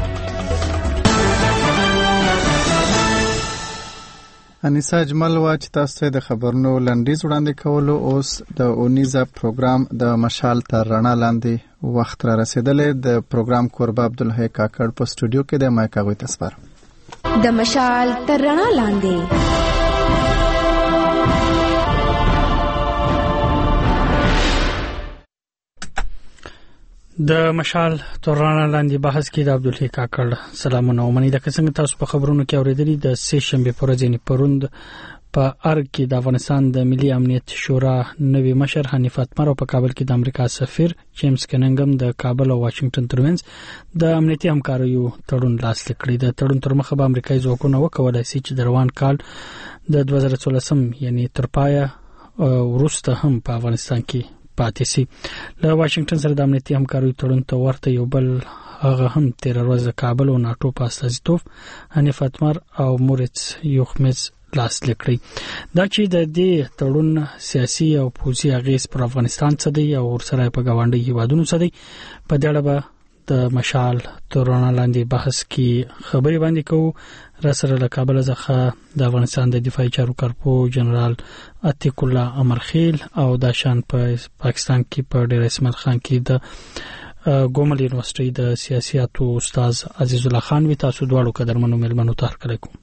انیسا اجمل وا چې تاسو د خبرونو لنډیز وړاندې کولو. اوس د اونیزه پروګرام د مشال تر رڼا لاندې وخت را رسیدلې. د پروګرام کوربه عبدالحی کاکړ په سټوډیو کې د مایک هغوی تسپار. د مشال تر رڼا لاندې د مشال تورانه لاندې بحث کې د عبدالحی کاکړ سلامونه ومني. د څنګه تاسو په خبرونو کې اوریدلی د سه شنبه پر ورځ یعنی پروند په ارګ کې د افغانستان د ملي امنیت شورا نوی مشر حنیف اتمر او په کابل کې د امریکا سفیر جیمز کننګم د کابل او واشنگټن ترمنځ د امنیتي همکاریو تړون لاسلیک کړی. د تړون تر مخه به امریکایي ځواکونه وکولای شي چې د روان کال د 2014 یعنی تر پایه وروسته هم په افغانستان کې پاتې سي. له واشنگټن سره د امنیتي همکاریو تړون ته ورته یو بل هغه هم 13 ورځې کابل او ناتو په استازیتوب حنیف اتمر او موریتس یوخمز لاسلیک کړی. دا چې د دې تړون سیاسي او پوځي اغیز پر افغانستان څه دی او ورسره په گاونډي هیوادونو څه دی په دې اړه به د مشال تورانه لاندې بحث کې خبرې باندې کوو. را سره له کابل څخه د افغانستان د دفاعي چارو کارپو جنرال عتیق الله امرخیل او د شان په پاکستان کې په ډیر اسمت خان کې د ګومل یونیورسيټي د سیاستو استاد عزیز الله خان وی. تاسو دواړو قدرمنو ملمنو ته هرکلی کوم.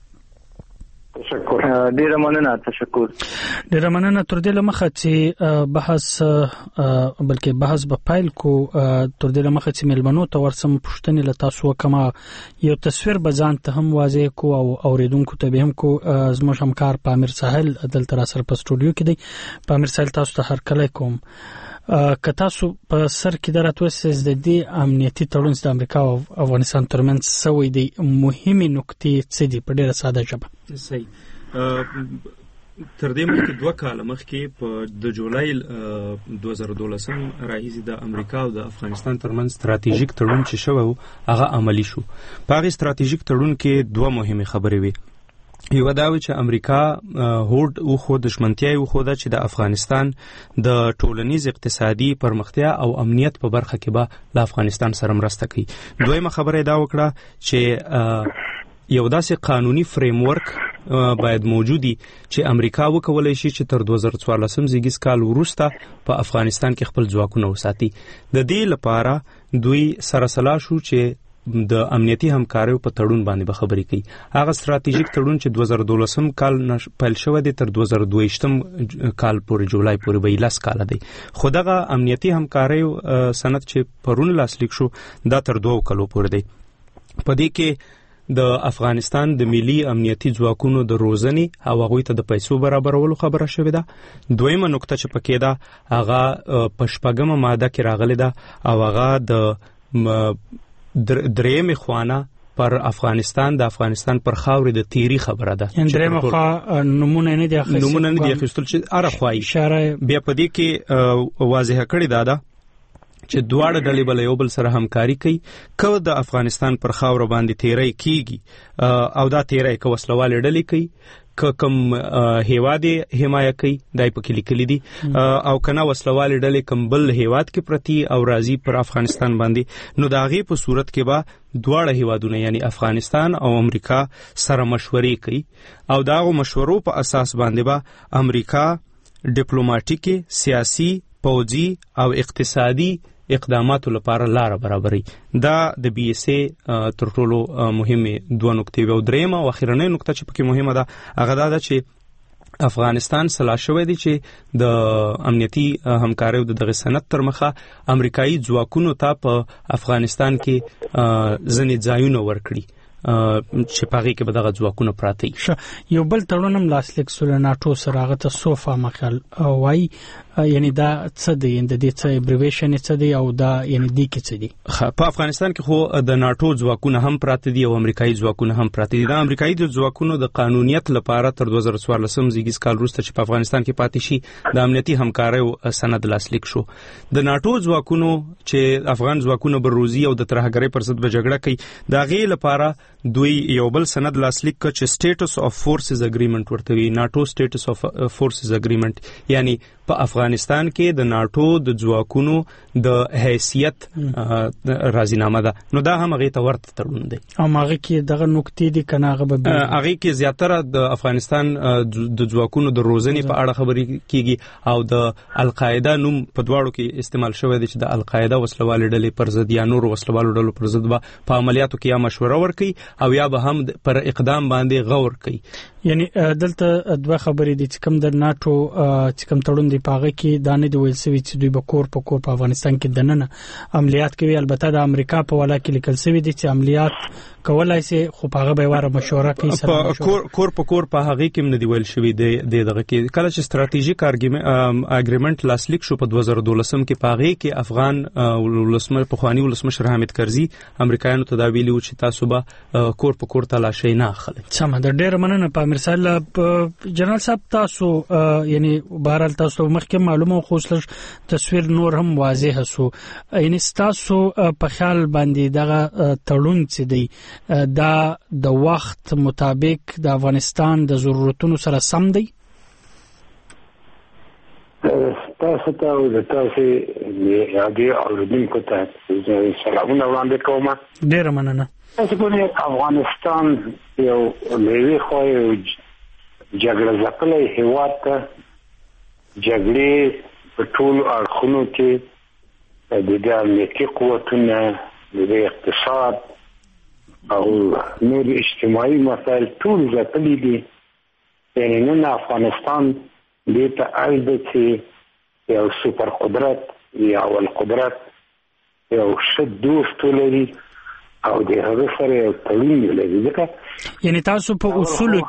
تشکر. ډیره مننه. تشکر. ډیره مننه. تر دې لمخه چې بحث بلکې بحث په فایل کو تر دې لمخه چې ملمنو ته ورسم پښتنې له تاسو کما یو تصویر بزان ته هم واضح کو او اوریدونکو ته به هم کو. زموږ همکار پامیر ساحل دلته را سره په سټوډیو کې دی. پامیر ساحل تاسو ته هرکلی کوم. کتا سو په سر کې دراتوسز د دې امنیتي تړون د امریکا او افغانستان ترمنځ سوي دي مهمه نکته څه دي په ډیره ساده ژبه؟ صحیح. تر دې مخکې 2 کال مخکې په د جولای 2012 راهیسې د امریکا او د افغانستان ترمنځ ستراتیژیک تړون چې شوی هغه عملی شو. په هغه ستراتیژیک تړون کې 2 مهمه خبرې وي. یو دا و چې امریکا هوډ او خو دشمنتیا او خو دا چې د افغانستان د ټولنیز اقتصادي پرمختیا او امنیت په برخه کې به د افغانستان سره مرسته کوي. دویمه خبره دا وکړه چې یو داسې قانوني فریم ورک باید موجودي چې امریکا وکولای شي چې تر 2014 زیږیز کال وروسته په افغانستان کې خپل ځواکونه وساتي. د دې لپاره دوی سره سلا شو چې د امنیتي همکاریو په تړون باندې به خبرې کوي. هغه ستراتیژیک تړون چې 2012 کال پیل شوی دی تر 2022 کال پورې جولای پورې به 10 کال دی. خو دغه امنیتي همکاریو سند چې پرون لاسلیک شو دا تر 2 کالو پورې دی. په دې کې د افغانستان د ملي امنیتي ځواکونو د روزنې او هغوی ته د پیسو برابرولو خبره شوې ده. دویمه نکته چې پکې ده هغه په 6مه ماده کې راغلې ده او هغه د درېمې خوانه پر افغانستان د افغانستان پر خاورې د تیری خبره ده. درېمه خوا نمونه نه دي اخیستل چې ارخوای بیا په دې کې واضح کړی ده چې دواړه ډلې بل یو بل سره همکاري کوي. که د افغانستان پر خاور باندې تیری کیږي او دا تیری که وسلوالې ډلې کوي که کوم هیواد حمایه کوي دای په کې لیکلي دي او کنه وسلوالې ډلې کوم بل هیواد کې پرتی او راضي پر افغانستان باندې نو دا غي په صورت کې به دواړه هیوادونه یعنی افغانستان او امریکا سره مشورې کوي او داغه مشورو په اساس باندې به امریکا ډیپلوماټیکي سیاسي پوځي او اقتصادي اقداماتو لپاره لار برابري. دا د بي اس اي تر ټولو مهمه 2 نکتې او درېمه او اخیرنۍ نکته چې پکې مهمه ده هغه دا چې افغانستان سلا شوی دی چې د امنیتي همکاریو د دغه سند تر مخه امریکایي ځواکونو ته په افغانستان کې ځنې ځایونه ورکړي چې پاغي کې به دغه ځواکونه پراته وي. یو بل تړون هم لاسلیک سول ناتو سره هغه ته سوفا مخال وای یعنی دا څه دی د دې څه ابریویشن څه دی او دا یعنی دی کې څه دی؟ په افغانستان کې خو د ناتو ځواکونه هم پراته دي او امریکایي ځواکونه هم پراته دي. د امریکایي ځواکونو د قانونیت لپاره تر 2014 زیږیز کال وروسته چې په افغانستان کې پاتې شي د امنیتي همکاریو سند لاسلیک شو. د ناتو ځواکونو چې افغان ځواکونه بروزي او د ترهګرۍ پر ضد به جګړه کوي دا غي لپاره دوی یو بل سند لاسلیک کړ چې سټیټس اف فورسز اګریمنت ورته وی. ناتو سټیټس اف فورسز اګریمنت یعنی په افغانستان کې د ناتو د ځواکونو د حیثیت راضینامه ده. نو دا هم هغه ته ورته تړون دی. هغه کې دغه نکتې دي کنه هغه هغه کې زیاتره د افغانستان د ځواکونو د روزنې په اړه خبرې کیږي او د القاعده نوم په دواړو کې استعمال شوی دی چې د القاعده وسلوال ډلې پر ضد یا نور وسلوال ډلو پر ضد په عملیاتو کې یا مشوره ورکړي او یا به هم پر اقدام باندې غور کوي. یعنی دلته 2 خبرې دي چې کوم د ناتو چې کوم تړون دی پاغه کې دانه دی ویل سوي چې دوی به کور په افغانستان کې دننه عملیات کوي. البته د امریکا په ولا کې لیکل سوي دي چې عملیات کولای شي خو پاغه به واره مشوره کوي. کور په هغه کې نه دی ویل شوی دی دغه کې کله چې ستراتیژیک اګریمنت لاسلیک شو په 2012 کې پاغه کې افغان ولسمشر پخوانی ولسمشر حامد کرزي امریکایانو ته دا ویلي چې تاسو به کور تلاشي نه اخلي. سم ده. ډېر مننه په امیر صاحب. جنرال صاحب تاسو یعنی بهرال تاسو مخکې معلومه خوښلش تصویر نور هم واضح شو. یعنی تاسو په خیال باندې دغه تړون چې دی دا د وخت مطابق د افغانستان د ضرورتونو سره سم دی؟ تاسو ته او تاسو یادې اوریدونکو ته سلامونه وړاندې کوم. ډېر مننه. تاسو په افغانستان یو لوی خو جګړه ځپلې هیواد ته جګړې په ټول اړخونو کې د امنیتي قوتونو د اقتصاد او نور اجتماعي مسایل ټول ځپلي دي. یعنی نن افغانستان دې ته اړ دی چې یو سوپر قدرت یا اول قدرت یو ښه دوست ولري او د هغه سره یو تړون ولري. ځکه یعنی تاسو په اصولو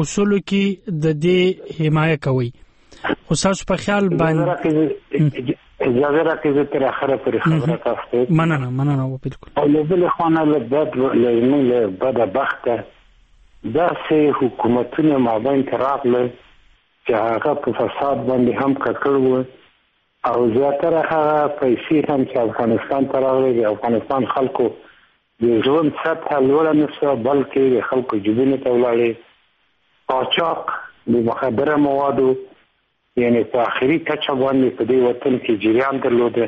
کې د دې حمایت کوئ خو تاسو په خیال باندې اجازه راکړئ زه تر اخره پورې خبره تاسو ته مننه بالکل. او له بل خوا له بدبخته داسې حکومتونه مابین ته راغله چې هغه په فساد باندې هم ککړ وو او زیاتره هغه پیسې هم چې افغانستان ته راغلي د افغانستان خلکو د ژوند سطح لوړه نه شوه بلکې د خلکو جیبونو ته ولاړې. قاچاق د مخدره موادو یعنی په آخري کچه باندې په دې وطن کې جریان درلوده.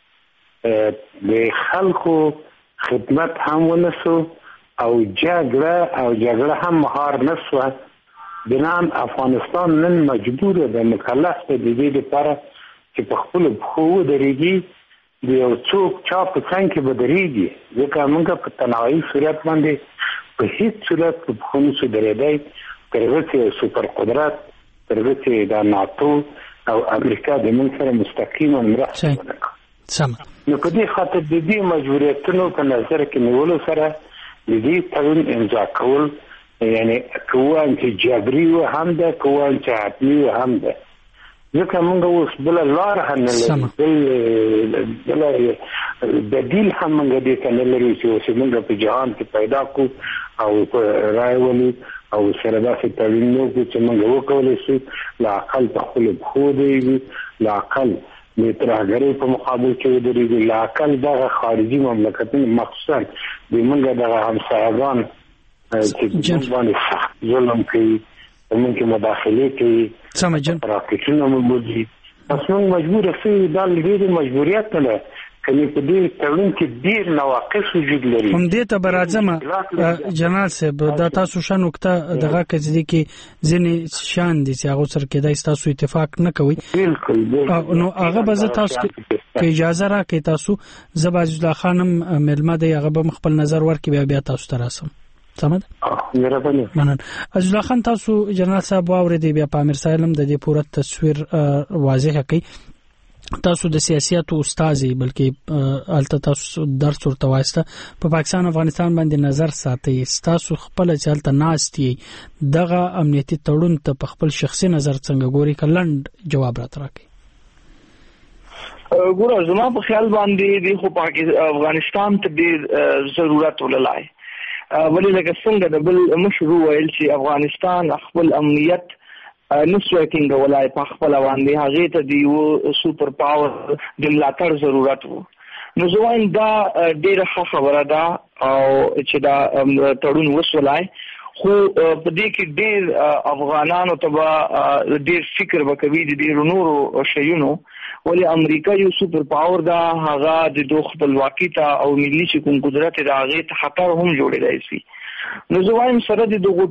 د خلکو خدمت هم ونه شو او جګړه هم مهار نه شوه. بنان افغانستان نن مجبور ده مکلف ده د دې لپاره چې په خپل پښو ودرېږي د یو څوک چا په څنګ کې به درېږي ځکه موږ په تنوعي صورت باندې په هیڅ صورت په پښو نشو درېدی تر هغه چې سوپر قدرت تر هغه چې د ناتو او امریکا د موږ سره مستقیما مرسته ونه کړي. نو په دې خاطر د دې مجبوریتونو په نظر کې نیولو سره د دې تړون امضا کول یعنی کوان چې جبري و هم ده کوان چې حتمي و هم ده ځکه موږ اوس بل لار هم نه لرو بل بدیل هم موږ دې ته نه لرو چې اوس موږ په جهان کې پیدا کو او رای ولي او سره داسې تړون وکړو چې موږ وکولی شو لا اقل په خپلو پښو ودرېږو لا اقل د ترهګرۍ په مقابل کې ودرېږو لا اقل دغه خارجي مملکتونه مخصوصا د موږ دغه همسایګان چې موږ باندې سخت ظلم کوي موږ کې مداخلې کوي راکټونه موږ دي پس موږ مجبور شوي دا ډېرې مجبوریت نه کني په دې تړون کې ډېر نواقص وجود لري. همدې ته به راځم جنرال صاحب دا تاسو ښه نکته دغه کړي کې ځینې شیان دي چې هغو سره کېدای تاسو اتفاق نه کوئ نو هغه به زه تاسو که اجازه راکړئ تاسو زه به عزیز الله خان هم مېلمه دی هغه به خپل نظر ورکړي بیا تاسو ته راسم. سمد منن عزیز الله خان تاسو جنرال صاحب واورېدئ بیا په امیر صاحب هم د دې پوره تصویر واضح کړي. تاسو د سیاستو استاد بلکې الته تاسو درس ورته وایسته په پاکستان افغانستان باندې نظر ساتي تاسو خپل چلته ناستي دغه امنیتي تړون ته په خپل شخصي نظر څنګه ګوري کلند جواب راکړي. ګوره زما په خیال باندې د خو افغانستان ته ډېر ضرورت ولای ولی لکه څنګه د بل مشروع ویل چې افغانستان خپل امنیت نسوي ټینګولای په خپل باندې هغه ته دی و سوپر پاور د ملاتړ ضرورت وو. نو زوین دا ډیره خبره ده او چې دا تړون وسولای خو په دې کې ډیر افغانانو ته ډیر فکر وکوي د ډیرو نورو شیونو ولی امریکا یو سوپر پاور دا هغه د دوه خپلواکي ته او ملي چې کوم قدرت دا هغه ته خطر هم جوړېدای شي. نو زوین سره د دوه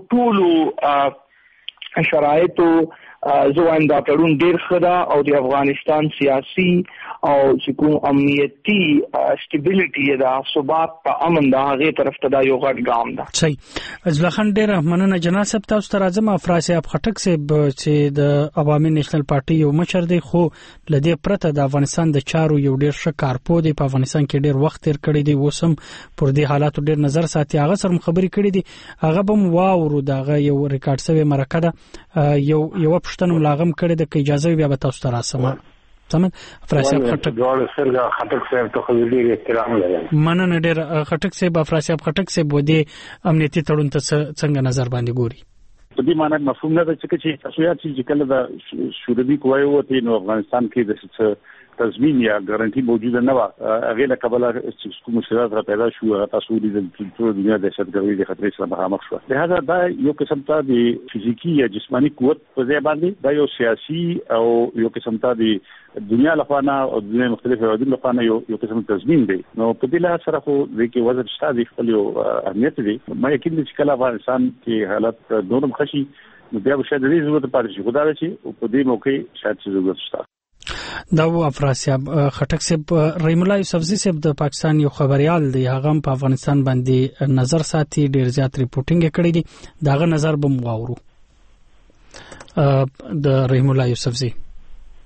ټولو شرایطو زوین دا تړون ډیر خدا او د افغانستان سیاسي او چې کوم امنیتي سټیبিলিټي دا ثبات په امن دا هغه طرف ته دا یو غټ ګام ده. صحیح. عزیز الله خان ډیر مننه جناب صاحب تاسو ته راځم. افراسیاب خټک صاحب چې د عوامي نېشنل پارټي یو مشر دی خو لدې پرته د افغانستان د چارو یو ډیر ښه کارپو دی په افغانستان کې ډیر وخت تیر کړی دی وسم پر دې حالاتو ډیر نظر ساتي هغه سره خبرې کړې دي هغه بم واورو دغه یو ریکارډ سوی مرکه ده یو پښتنو لاغم کړی د اجازه بیا به تاسو ته راسم. سمد افراسیاب خټک ډول سرګه خټک صاحب ته خو ډیر احترام لرم. مننه ډیر خټک صاحب افراسیاب خټک صاحب ودی امنیتي تړون ته څنګه نظر باندې ګوري؟ په دې معنی مفهوم نه ده چې تاسو یاد چې کله د شوروي قواو وته نو افغانستان کې د تضمین یا ګارانټي موجوده نه و هغه له قبل چې کوم مشکلات را پیدا شو تاسو د ټول دنیا د شتګوي د خطرې سره مخامخ شو. لهدا دا یو قسم ته د فزیکی یا جسمانی قوت په ځای باندې دا یو سیاسي او یو قسم ته د دنیا لپاره او د مختلفو هیوادونو لپاره یو قسم تضمین دی. نو په دې لحاظ سره خو د کې وزن شته د خپل یو اهمیت دی. ما یقین دي چې کله افغانستان کې حالت نورم خشي نو بیا به شاید د ضرورت پاتې شي. خدای چې په دې موقع شاید ضرورت شته. دا و افراسیاب خټک صاحب. رحیم الله یوسفزی صاحب د پاکستان یو خبريال دی هغه په افغانستان باندې نظر ساتي ډیر زیات ریپورتینګ کړی دی داغه نظر به مواورو د رحیم الله یوسفزی.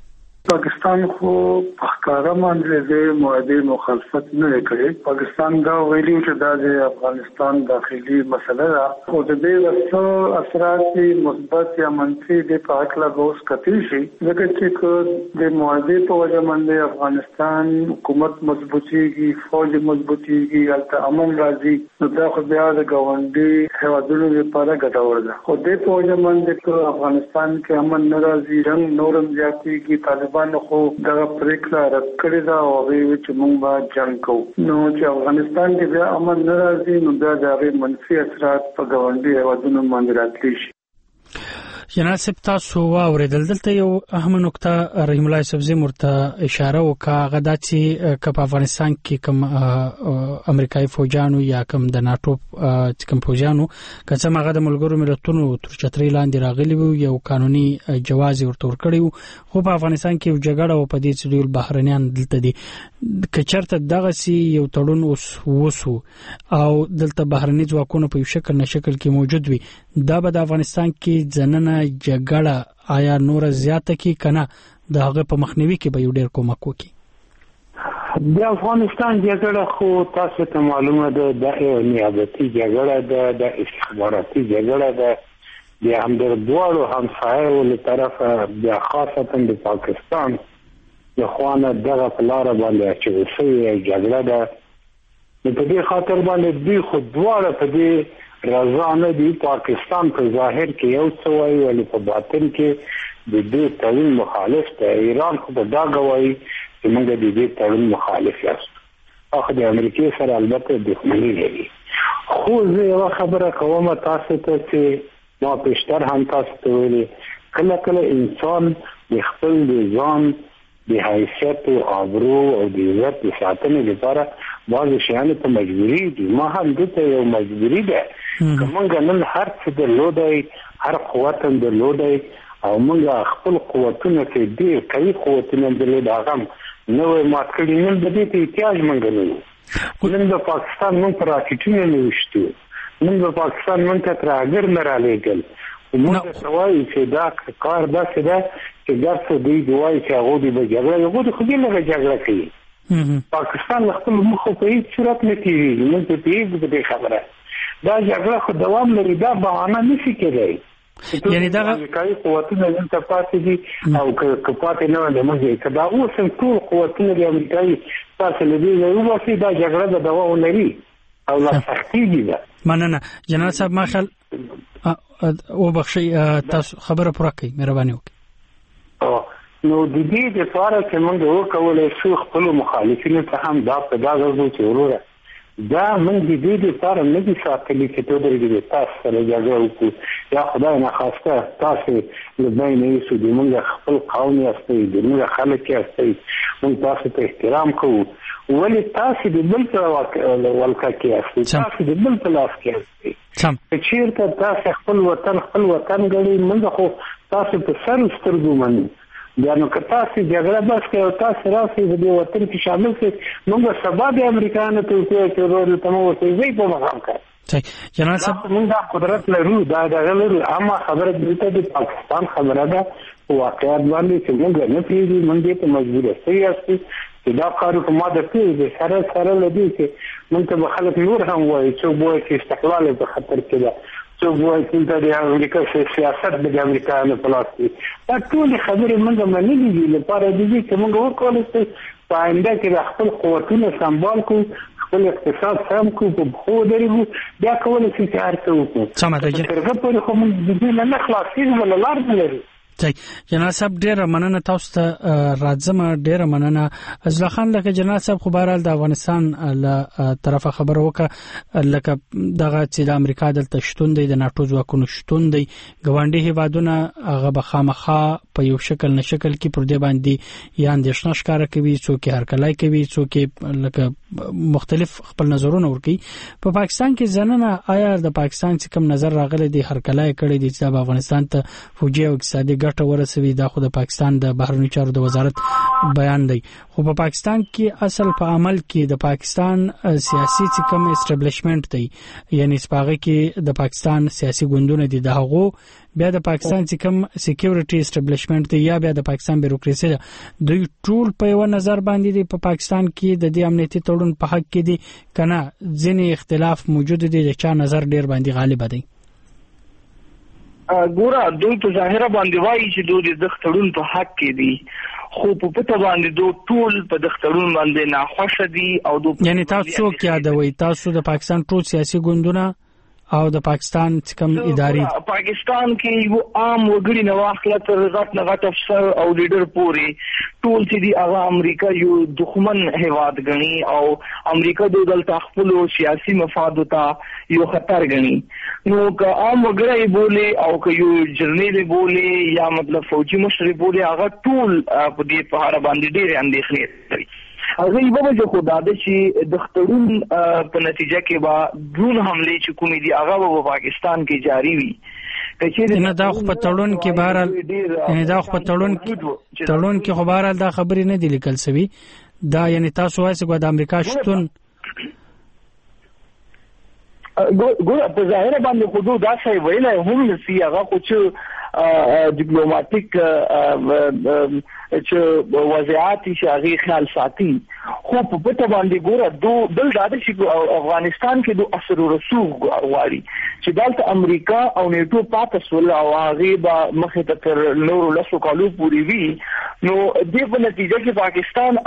پاکستان خو پخکاره باندې د معاهده مخالفت نه کوي. پاکستان دا ویلي چې دا د افغانستان داخلي مسله ده، خو د دې ورته اثرات مثبت یا منفي د په اړه اوس کتل شي. ځکه چې د معاهده په وجه باندې افغانستان حکومت مضبوطیږي، فوج مضبوطیږي، البته امن راځي، نو دا خو بیا د ګاونډي هیوادونو لپاره ګټور ده. خو د په وجه باندې په افغانستان کې امن ناراضي رنګ نورم زیاتېږي. طالبان خو دغه پریکړه رد کړې ده او وی چې موږ به جنگ کوو. نو چې افغانستان کې بیا امن ناراضي، نو بیا د منفي اثرات په ګاونډي هیوادونو باندې راتلی شي. جناب صاحب تاسو واوریدل دلته یو اهم نقطه رحیم الله صاحب مرته اشاره وکړه، غدا چې په افغانستان کې کوم امریکایي فوجانو یا کوم د ناتو کوم فوجانو کڅه ماغه د ملګرو ملتونو تر چترې لاندې راغلي وو، یو قانوني جواز ورته ورکړی وو، خو په افغانستان کې یو جګړه او په دې چې ډول بهرنیان دلته دي کچرته دغه سی یو تړون اوس وسو او دلته بهرني ځواکونه په یو شکل نه شکل کې موجود وي، دا به د افغانستان کې ځننه جګړه آیا نور زیاته کی کنه د هغه په مخنیوي کې به یو ډیر کومک وکړي؟ د افغانستان جګړه خو تاسو ته معلومه ده د نیابتي جګړه ده، د استخباراتي جګړه ده، د همدردوالو همسایو له طرفه د خاصتا د پاکستان د خوانه دغه پلار باندې چې وسوي جګړه ده. په دې خاطر باندې دوی خو دواړه په دې رضا نه دي. پاکستان په ظاهر کې یو څه وایي ولی په باطن کې د دې تړون مخالف دی. ایران خو دا غواړي چې موږ د دې تړون مخالف یاست. اخو د امریکای سره البته دښمني لري. خو زه یو خبره کوم تاسو ته چې ما پېشتر هم تاسو ته ویلي، کله کله انسان د خپل ځان د حیثیت او آبرو او د عزت د ساتنې لپاره بعض شیان ته مجبوری دي. ما هم دته یو مجبوری ده که موږ نن هر څه درلودای، هر قوت هم درلودای او موږ خپل قوتونه کې ډېر قوي قوتونه درلود، هغه نوې مات کړي، نن د دې ته احتیاج موږ نه لرو. نن د پاکستان موږ پر راکټونه نه وشتو، نن د پاکستان موږ ته ترهګر نه رالېږل. موږ سوای چې دا کار داسې ده چې ګرځو دوی دوی چې هغه دی به جګړه یو د خو دې نه جګړه کوي. پاکستان خپل مخ په هیڅ صورت نه کوي. موږ ته دې خبره دا جګړه خو دوام لري، دا بهانه نشي کېدای. یعنی دا امریکایي قوتونه دلته پاتې دي او که پاتې نه وي موږ که دا اوس ټول قوتونه د امریکایي تاسو له دې یو واسي دا جګړه د دوام لري او لا سختيږي. ده مننه جناب صاحب، ما خل او بخشي تاسو خبره پوره کړئ مهرباني وکړئ. نو د دې لپاره چې موږ وکولای شو خپل مخالفینو ته هم دا په دا ورته چې وروره دا موږ د دې لپاره نه دي ساتلي چې ته درګې تاسو سره جګړه وکړو یا خدای نه خواسته تاسو له بینه یې سو د موږ خپل قوم یاستئ، د موږ خلک یاستئ، موږ تاسو ته احترام کوو، ولی تاسو د بل په ولکه کې یاستئ، تاسو د بل په لاس کې یاستئ. چیرته تاسو خپل وطن ګڼئ، موږ خو تاسو په سر سترګو منو. بیا نو که تاسو جګړه بس کوي او تاسو راسئ د دې وطن کې شامل شئ، موږ سبا د امریکایانو ته وکړو چې ورور ته مو وسوي په مقام کې. جناب صاحب موږ قدرت لرو، دا لرو، اما خبره د پاکستان خبره ده واقعیت باندې چې موږ نه پیږي، موږ ته مجبور یاستو چې دا کار په ماده کې د سره لدی چې موږ ته خلک نور هم وایي چې وایي چې استقلال په خطر کې ده، چې وایي چې د امریکا سیاست د امریکایانو په لاس کې. دا ټول خبرې موږ منلې دي لپاره دي چې موږ وکولای شو په آینده کې خپل قوتونه سمبال کړو، خپل اقتصاد سم کړو، په خو درېږو بیا کولای شو چې هر څه وکړو. سمه ده ترغه پورې خو موږ د دې نه خلاصېږو، ولا لار نه لرو. جناب صاحب ډیره مننه تاسو ته راځم، ډیره مننه ازلا خان. لکه جناب صاحب خو بهرحال د افغانستان له طرفه خبره وکړه، لکه دغه چې د امریکا دلته شتون دی، د ناتو ځواکونو شتون دی، ګاونډي هیوادونه هغه به خامخا په یو شکل نه شکل کې پر دې باندې یا اندېښنه ښکاره کوي، څوک هرکلی کوي، څوک لکه مختلف خپل نظرونه ورکوي. په پاکستان کې ځننه آیا د پاکستان چې کوم نظر راغلی دی هرکلی کړی دی چې د افغانستان ته فوجي او اقتصادي ګټه ورسوي، دا خو د پاکستان د بهرنیو چارو د وزارت بیان دی. خو په پاکستان کې اصل په عمل کې د پاکستان سیاسي چې کوم اسټابلیشمنت دی، یعنی سپاغه کې د پاکستان سیاسي ګوندونه دي، د هغو بیا د پاکستان چې کوم سکیورټي اسټابلیشمنت دی یا بیا د پاکستان بیوروکراسي ده، دوی ټول په یو نظر باندې دي په پاکستان کې د دې امنیتي تړون په حق کې دي کنه ځینې اختلاف موجود دي د چا نظر ډیر باندې غالب دی. ګوره دوی په ظاهره باندې وایي چې دوی د تړون په حق کې دي، خو په پټه باندې دوی ټول په د تړون باندې ناخوښه دي او دوی یعنی تاسو کې یادوي تاسو د پاکستان ټول سیاسي ګوندونه او د پاکستان کوم اداري پاکستان کې یو عام وګړي نه واخله تر غټ افسر او لیډر پورې ټول چې دی هغه امریکا یو دښمن هیواد غني او امریکا د دلته خپل سیاسي مفاد ته یو خطر غني. نو که عام وګړي بوله او که یو جرنیل بوله یا مطلب فوجي مشر بوله هغه ټول په دې په اړه باندې ډېر اندېښنې لري. هغه یو به خو دا چې د تړون په نتیجه کې با ډرون حمله چې کومې دي هغه په پاکستان کې جاری وي. نه دا خو په تړون کې بهرحال دا خو په تړون کې خو بهرحال دا خبرې نه دي لیکل شوی دا، یعنی تاسو وایي چې د امریکا شتون ګوره په ظاهر باندې خو دا څه ویلای هم نسی هغه خو چې ډیپلوماټیک چې وضعیت چې هغه خیال ساتي، خو په پټه باندې ګوره بل دا چې افغانستان کې د اثر رسوخ غواړي چې دلته امریکا او نیټو پاتې سول او هغه به مخه تر نور لسو کالو پوری وي. نو د په نتیجه کې پاکستان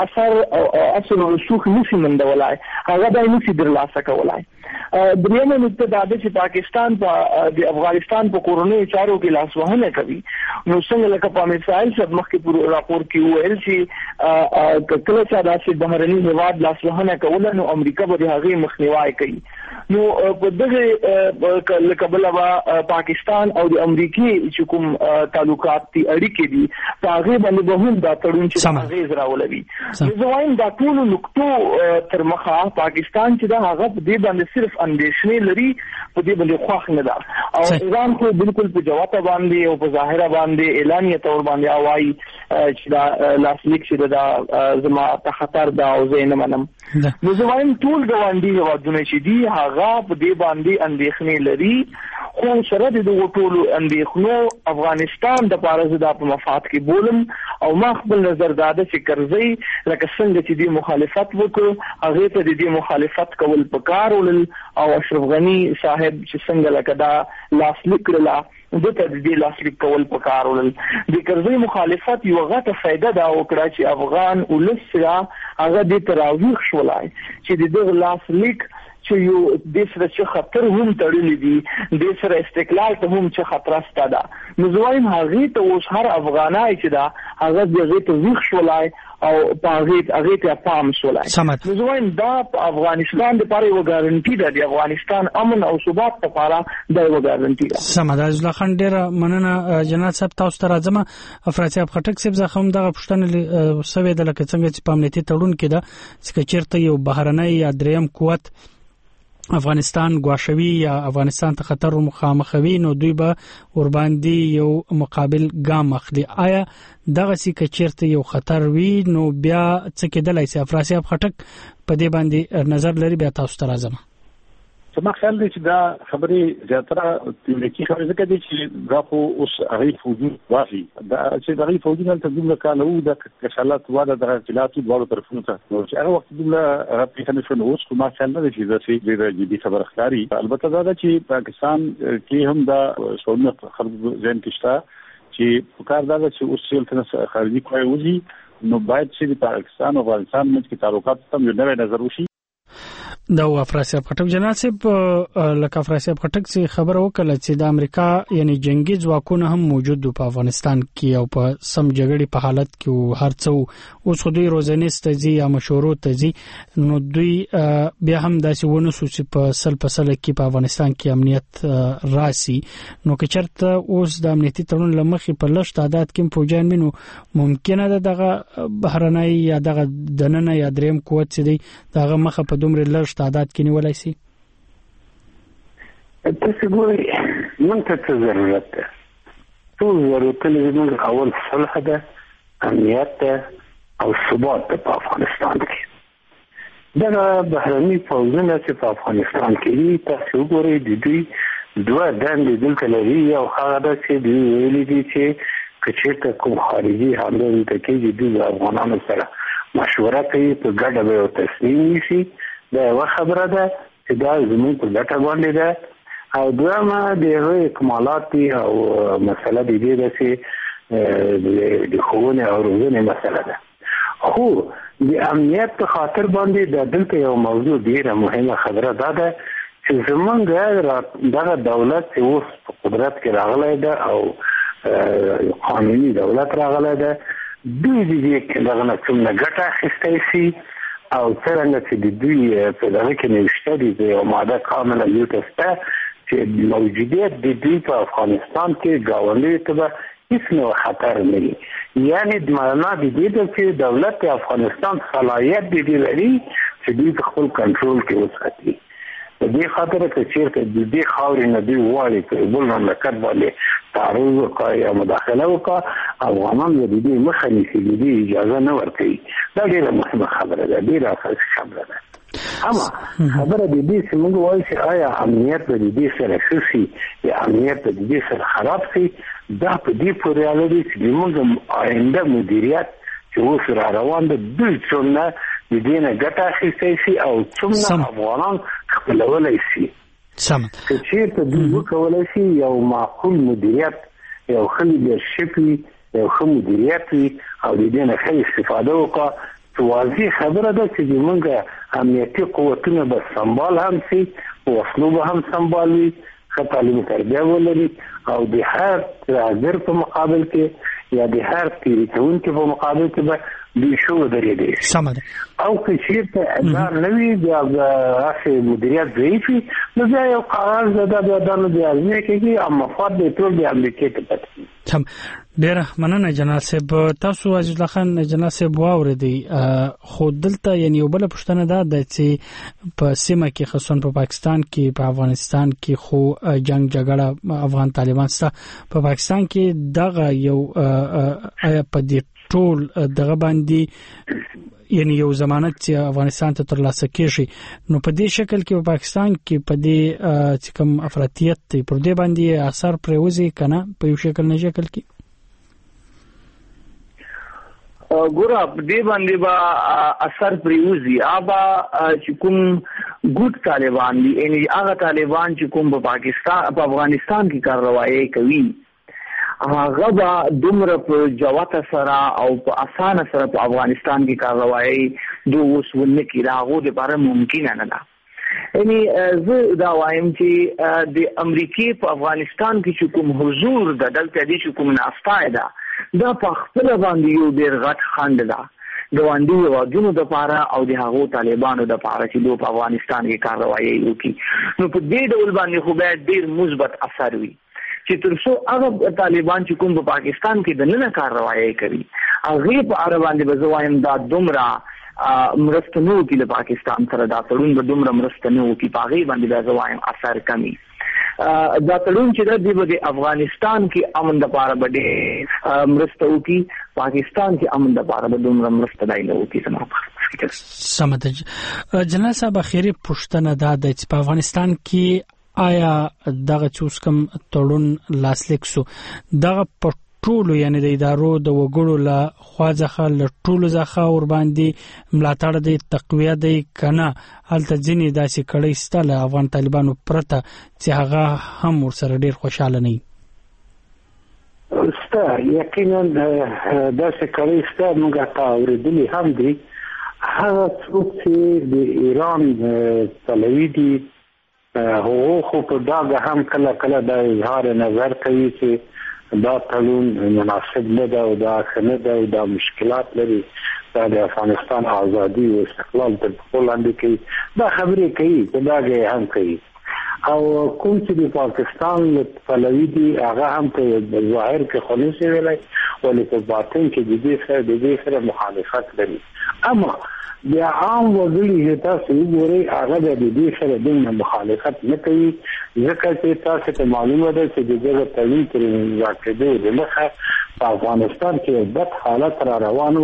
الته اثر رسوخ نشي مندولای، هغه به نشي درلاسه کولای. دریمه نقطه دا ده چې پاکستان د افغانستان په کورونی چارو کې لاسوهنه کوي. نو څنګه لکه په مثال چې مخکې راپور کې ویل چې کله چې داسې بهرني هیواد لاسوهنه کوله نو امریکا به هغه مخنیوي کوي. نو په دغه لکه بل پاکستان او د امریکای چې کوم تعلقات دي اړیکې دي په هغه باندې به هم دا تړون چې هغه راولوي. زه وایم دا ټول نقطو تر مخه پاکستان چې دا هغه دې باندې صرف اندېښنې لري، په دې باندې خوښ نه ده او ایران خو بالکل په جواب باندې او په ظاهره باندې اعلانیه تور باندې اوایي چې دا لاسلیک شي دا زما ته خطر دا او زه نه منم. نو زه وایم ټول ګاونډي هیوادونه چې دي هغه په دې باندې اندېښنې لري، خو سره د دغو ټولو اندېښنو افغانستان د پاره زه دا په مفاد کې بولم او ما خپل نظر دا ده چې کرزی لکه څنګه چې دې مخالفت وکړو هغه ته د دې مخالفت کول پکار ول او اشرف غنی صاحب چې څنګه لکه دا لاسلیک کړل دته د دې لاسلیک کول پکار ول. د کرزی مخالفت یو غټه فائدہ دا وکړه چې افغان ولسرا هغه د تراویح شولای چې د دغه لاسلیک چې یو د سره چې خطر هم تړلې دي د سره استقلال ته هم چې خطر ستاده. نو زوایم هغه ته اوس هر افغانای چې دا هغه دغه ته ویښ شولای او هغه ته پام شولای. نو زوایم دا افغانستان لپاره یو ګارانټي ده، د افغانستان امن او ثبات لپاره دا یو ګارانټي ده. سمه ده. ځل خان ډیره مننه جنات صاحب، تاسو ته راځم. افراطي خټک صاحب زخم دغه پښتنه سوي د لکه څنګه چې په امنیتي تړون کې ده چې چیرته یو بهرنۍ یا دریم قوت افغانستان ګواښوي یا افغانستان ته خطر مخامخوي نو دوی به ور باندې یو مقابل ګام اخلي. آیا دغه سی کچیرته یو خطر وي نو بیا څه کېدلای شي؟ افراطي خټک په دې باندې نظر لري، بیا تاسو ته راځم. زما خیال دی چې دا خبرې زیاتره تیوریکي خبرې ځکه دي چې دا خو اوس هغه فوجي واخلي دا چې هغه فوجي نه تبدیل کاله او د کشالات واده د اختلافات دوه طرفونو ته چې هغه وخت د هغه په نشو اوس خو ما خیال نه دی چې دا جدي خبره ښکاري. البته دا چې پاکستان کې هم دا څونه خبر ځین کېشته چې په کار دا چې اوس څه خارجي کوي وځي نو باید چې پاکستان او افغانستان منځ کې تعلقات تم یو نوې نظر وشي. دا افراطي خټک جناب صاحب لکه افراطي خټک څخه خبر وکړه چې د امریکا یعنی جنگي ځواکونه هم موجود دي په افغانستان کې او په سم جګړې په حالت کې هر څو اوس خو دوی روزنیز تزي یا مشورو تزي نو دوی بیا هم داسې ونه سو چې په سل کې په افغانستان کې امنیت راسي. نو که چرته اوس د امنیتي تړون لمخې په لږ تعداد کې فوجان منو ممکنه ده دغه بهرنۍ یا دغه دننه یا دریم قوت چې دی دغه مخه په دومره لږ تعداد کې نیولای شي. تاسو ګورئ موږ ته ضرورت ده ټول ضرورتونه زموږ اول صلح ده، امنیت ده، او ثبات په افغانستان کې. دا بهرني پوځونه چې په افغانستان کې دي تاسو وګورئ د دوی دوه دندې دلته لري، او هغه دا چې دوی ویلي دي چې کچېرته کوم خارجي حمله دلته کېږي دوی د افغانانو سره مشوره کوي، په ګډه به تصمیم نیسي. دا یوه خبره ده چې دا زموږ په ګټه باندې ده. او دویمه د هغوی اکمالات دي او مسله د دې ده چې د ښوونې او روزنې مسله ده. خو د امنیت په خاطر باندې د دلته یو موضوع ډیره مهمه خبره دا ده چې زمونږ دغه دولت چې اوس په قدرت کې راغلی ده او قانوني دولت راغلی ده، دوی د دې دغه نه څومره ګټه اخیستی سي او څرنګه چې د دوی په دغه کې نوشته دي د یو ماده کامله یوته شته چې موجودیت د دوی په افغانستان کې ګاونډیو ته به هیڅ نوع خطر نه وي. یعنې د معنا د دې ده چې دولت افغانستان صلاحیت د دې لري چې دوی په خپل کنټرول کې وساتي. په دې خاطر که چېرته د دې خاورې نه دوی غواړي چې بل مملکت باندې تعرض وکړي یا مداخله وکړي، افغانان به د دې مخه نیسي، د دې اجازه نه ورکوي. دا ډېره مهمه خبره ده، ډېره اساسي خبره ده. اما خبره د دې چې موږ وایو چې آیا امنیت به د دې سره ښه شي یا امنیت به د دې سره خراب شي، دا په دې پورې اړه لري چې موږ آینده مدیریت چې اوس را روان ده دوی څومره د دې نه ګټه اخیستی شي او څومره افغانان خپلولی شي. که چېرته دوی وکولی شي یو معقول مدیریت، یو ښه لیډرشپ وي، یو ښه مدیریت وي او د دې نه ښه استفاده وکړه، واضح خبره ده چې زموږ امنیتي قوتونه به سمبال هم شي، وسلو به هم سمبال وي، ښه تعلیم تربیه ولري او د هر حاضر په مقابل کې یا د هر تیری کوونکي په مقابل کې به دوی شو ودرېدی شي. او که چېرته دا نه وي بیا هسې مدیریت ضعیف وي نو بیا یو قرار ده بیا دا نو د ازمې کېږي او مفاد د ټول د امریکې ته پاتې. ډیره مننه جنرال صاحب. تاسو عزیز الله خان جنرال صاحب واورېدئ، خو دلته یعنې یو بله پوښتنه دا ده چې په سیمه کې خصوصا په پاکستان کې، په افغانستان کې خو جنگ جګړه افغان طالبان سره په پاکستان کې دغه یو آیا په دې ټول دغه باندې یعنی یو ضمانت چې افغانستان ته ترلاسه کیږي، نو په دې شکل کې په پاکستان کې په دې چې کوم افراطیت دی پر دې باندې اثر پرېوځي کنه په یو شکل نه شکل کې؟ ګوره په دې باندې به اثر پرېوځي. هغه چې کوم ګوډ طالبان دي، یعنی هغه طالبان چې کوم په افغانستان کې کارروایي کوي، هغه به دومره په جوته سره او په اسانه سره په افغانستان کې کارروایي دوی اوس ونه کړي. دا هغو دپاره ممکنه نه ده. یعنی زه دا وایم چې د امریکې په افغانستان کې چې کوم حضور ده، دلته دې چې کوم ناستای ده، دا په خپله باندې یو ډېر غټ خنډ ده ګاونډي هېوادونو دپاره او د هغو طالبانو دپاره چې دوی په افغانستان کې کارروایي وکړي. نو په دې ډول باندې خو باید ډېر مثبت اثر وي چې تر څو هغه طالبان چې کوم په پاکستان کې دننه کارروایي کوي، هغې په اړه باندې به زه وایم دا دومره مرسته نه وکړي له پاکستان سره، دا تړون به دومره مرسته نه وکړي، په هغې باندې به زه وایم اثر کم وي. دا تړون چې ده دی به د افغانستان کې امن دپاره به ډېر مرسته وکړي، پاکستان کې امن دپاره به دومره مرسته دی نه وکړي. زما په فکر سمه ده. جنرال صاحب اخري پوښتنه دا ده چې په افغانستان کې آیا دغه چې اوس کوم تړون لاسلیک سو دغه په ټولو یعنی د ادارو د وګړو له خوا څخه له ټولو څخه ورباندې ملاتړ دی، تقویه دی کنه هلته ځینې داسې کړۍ شته له افغان طالبانو پرته چې هغه هم ورسره ډېر خوشحاله نه وي؟ شته، یقینا داسې کړۍ شته، موږ ته اورېدلي هم دي. هغه څوک چې د ایران پلوي دي هغو خو په ډاګه هم کله کله دا اظهار نظر کوي چې دا تړون مناسب نه ده او دا ښه نه ده او دا مشکلات لري، دا د افغانستان ازادي او استقلال تر پښو لاندې کوي. دا خبرې کوي، په ډاګه هم کوي. او کوم چې د پاکستان پلوي دي هغه هم په ظاهر کې خو نشي ویلی، ولې په باطن کې د دې سره مخالفت لري. اما بیا عام وګړي چې تاسو وګورئ هغه د دې سره دومره مخالفت نه کوي، ځکه چې تاسو ته معلومه ده چې د دغه تړون تر امضا کېدو دمخه په افغانستان کې بد حالت را روان و،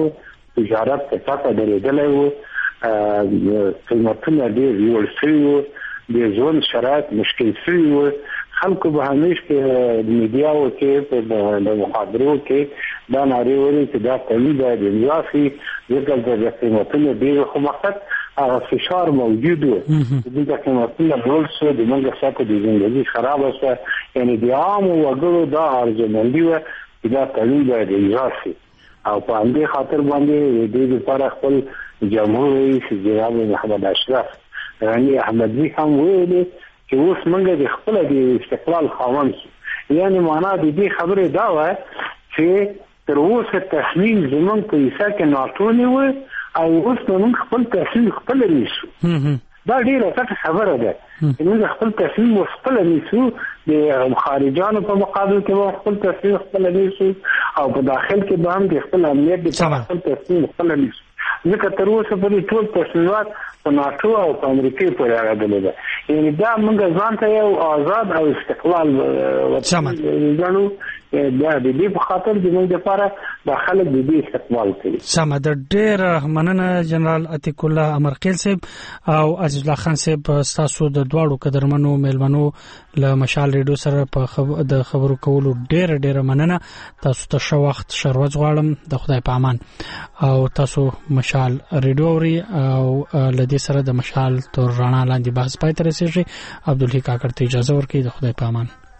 تجارت په تاسو درېدلې وو قیمتونه ډېر لوړ شوي وو د ژوند شرایط مشکل شوي وو خلکو به همیشه په میډیاو کې په محاضرو کې دا نارې وایي چې دا تولید د اضافي ځکه د قیمتونو ډېر خو مقصد هغه فشار موجود و د قیمتونو لوړ شو د موږ سره د ژوند خراب شو یعنی د عام وګړو دا ارزمندي و چې دا تولید د اضافي او په همدې خاطر باندې د لپاره خپل جمهور رئیس جناب محمد اشرف غنی احمدی هم ویلي چې اوس موږ د خپل د استقلال خاوند یعنی معنا د دې خبره دا و چې تر اوسه تصمیم زمونږ په حصہ کې ناټونی و او اوس موږ خپل تصمیم خپل نیسو دا ډیره څه خبره ده چې موږ خپل تصمیم خپل نیسو د خارجانو په مقابل کې خپل تصمیم خپل نیسو او په داخل کې به هم د خپل امنیت د خپل تصمیم خپل نیسو ځکه تر اوسه په ټول تصمیمات په ناتو او په امریکا پورې اړه ده یعنی دا موږ ځان ته یو آزاد او استقلال وطن دا د دې په خاطر د موږ لپاره د خلک د دې استقبال کوي. سم د ډېر مننه جنرال عتیق الله امرخیل صاحب او عزیز الله خان صاحب تاسو د دواړو قدرمنو میلمنو له مشال ریډیو سره د خبرو کولو ډېر مننه. تاسو ته ښه وخت شروع غواړم د خدای په امان او تاسو مشال ریډیو اوري او لدې سره د مشال تر رڼا لاندې بحث پای ته رسیږي. عبدالحق کاکړ ته اجازه ورکړئ. د خدای په امان.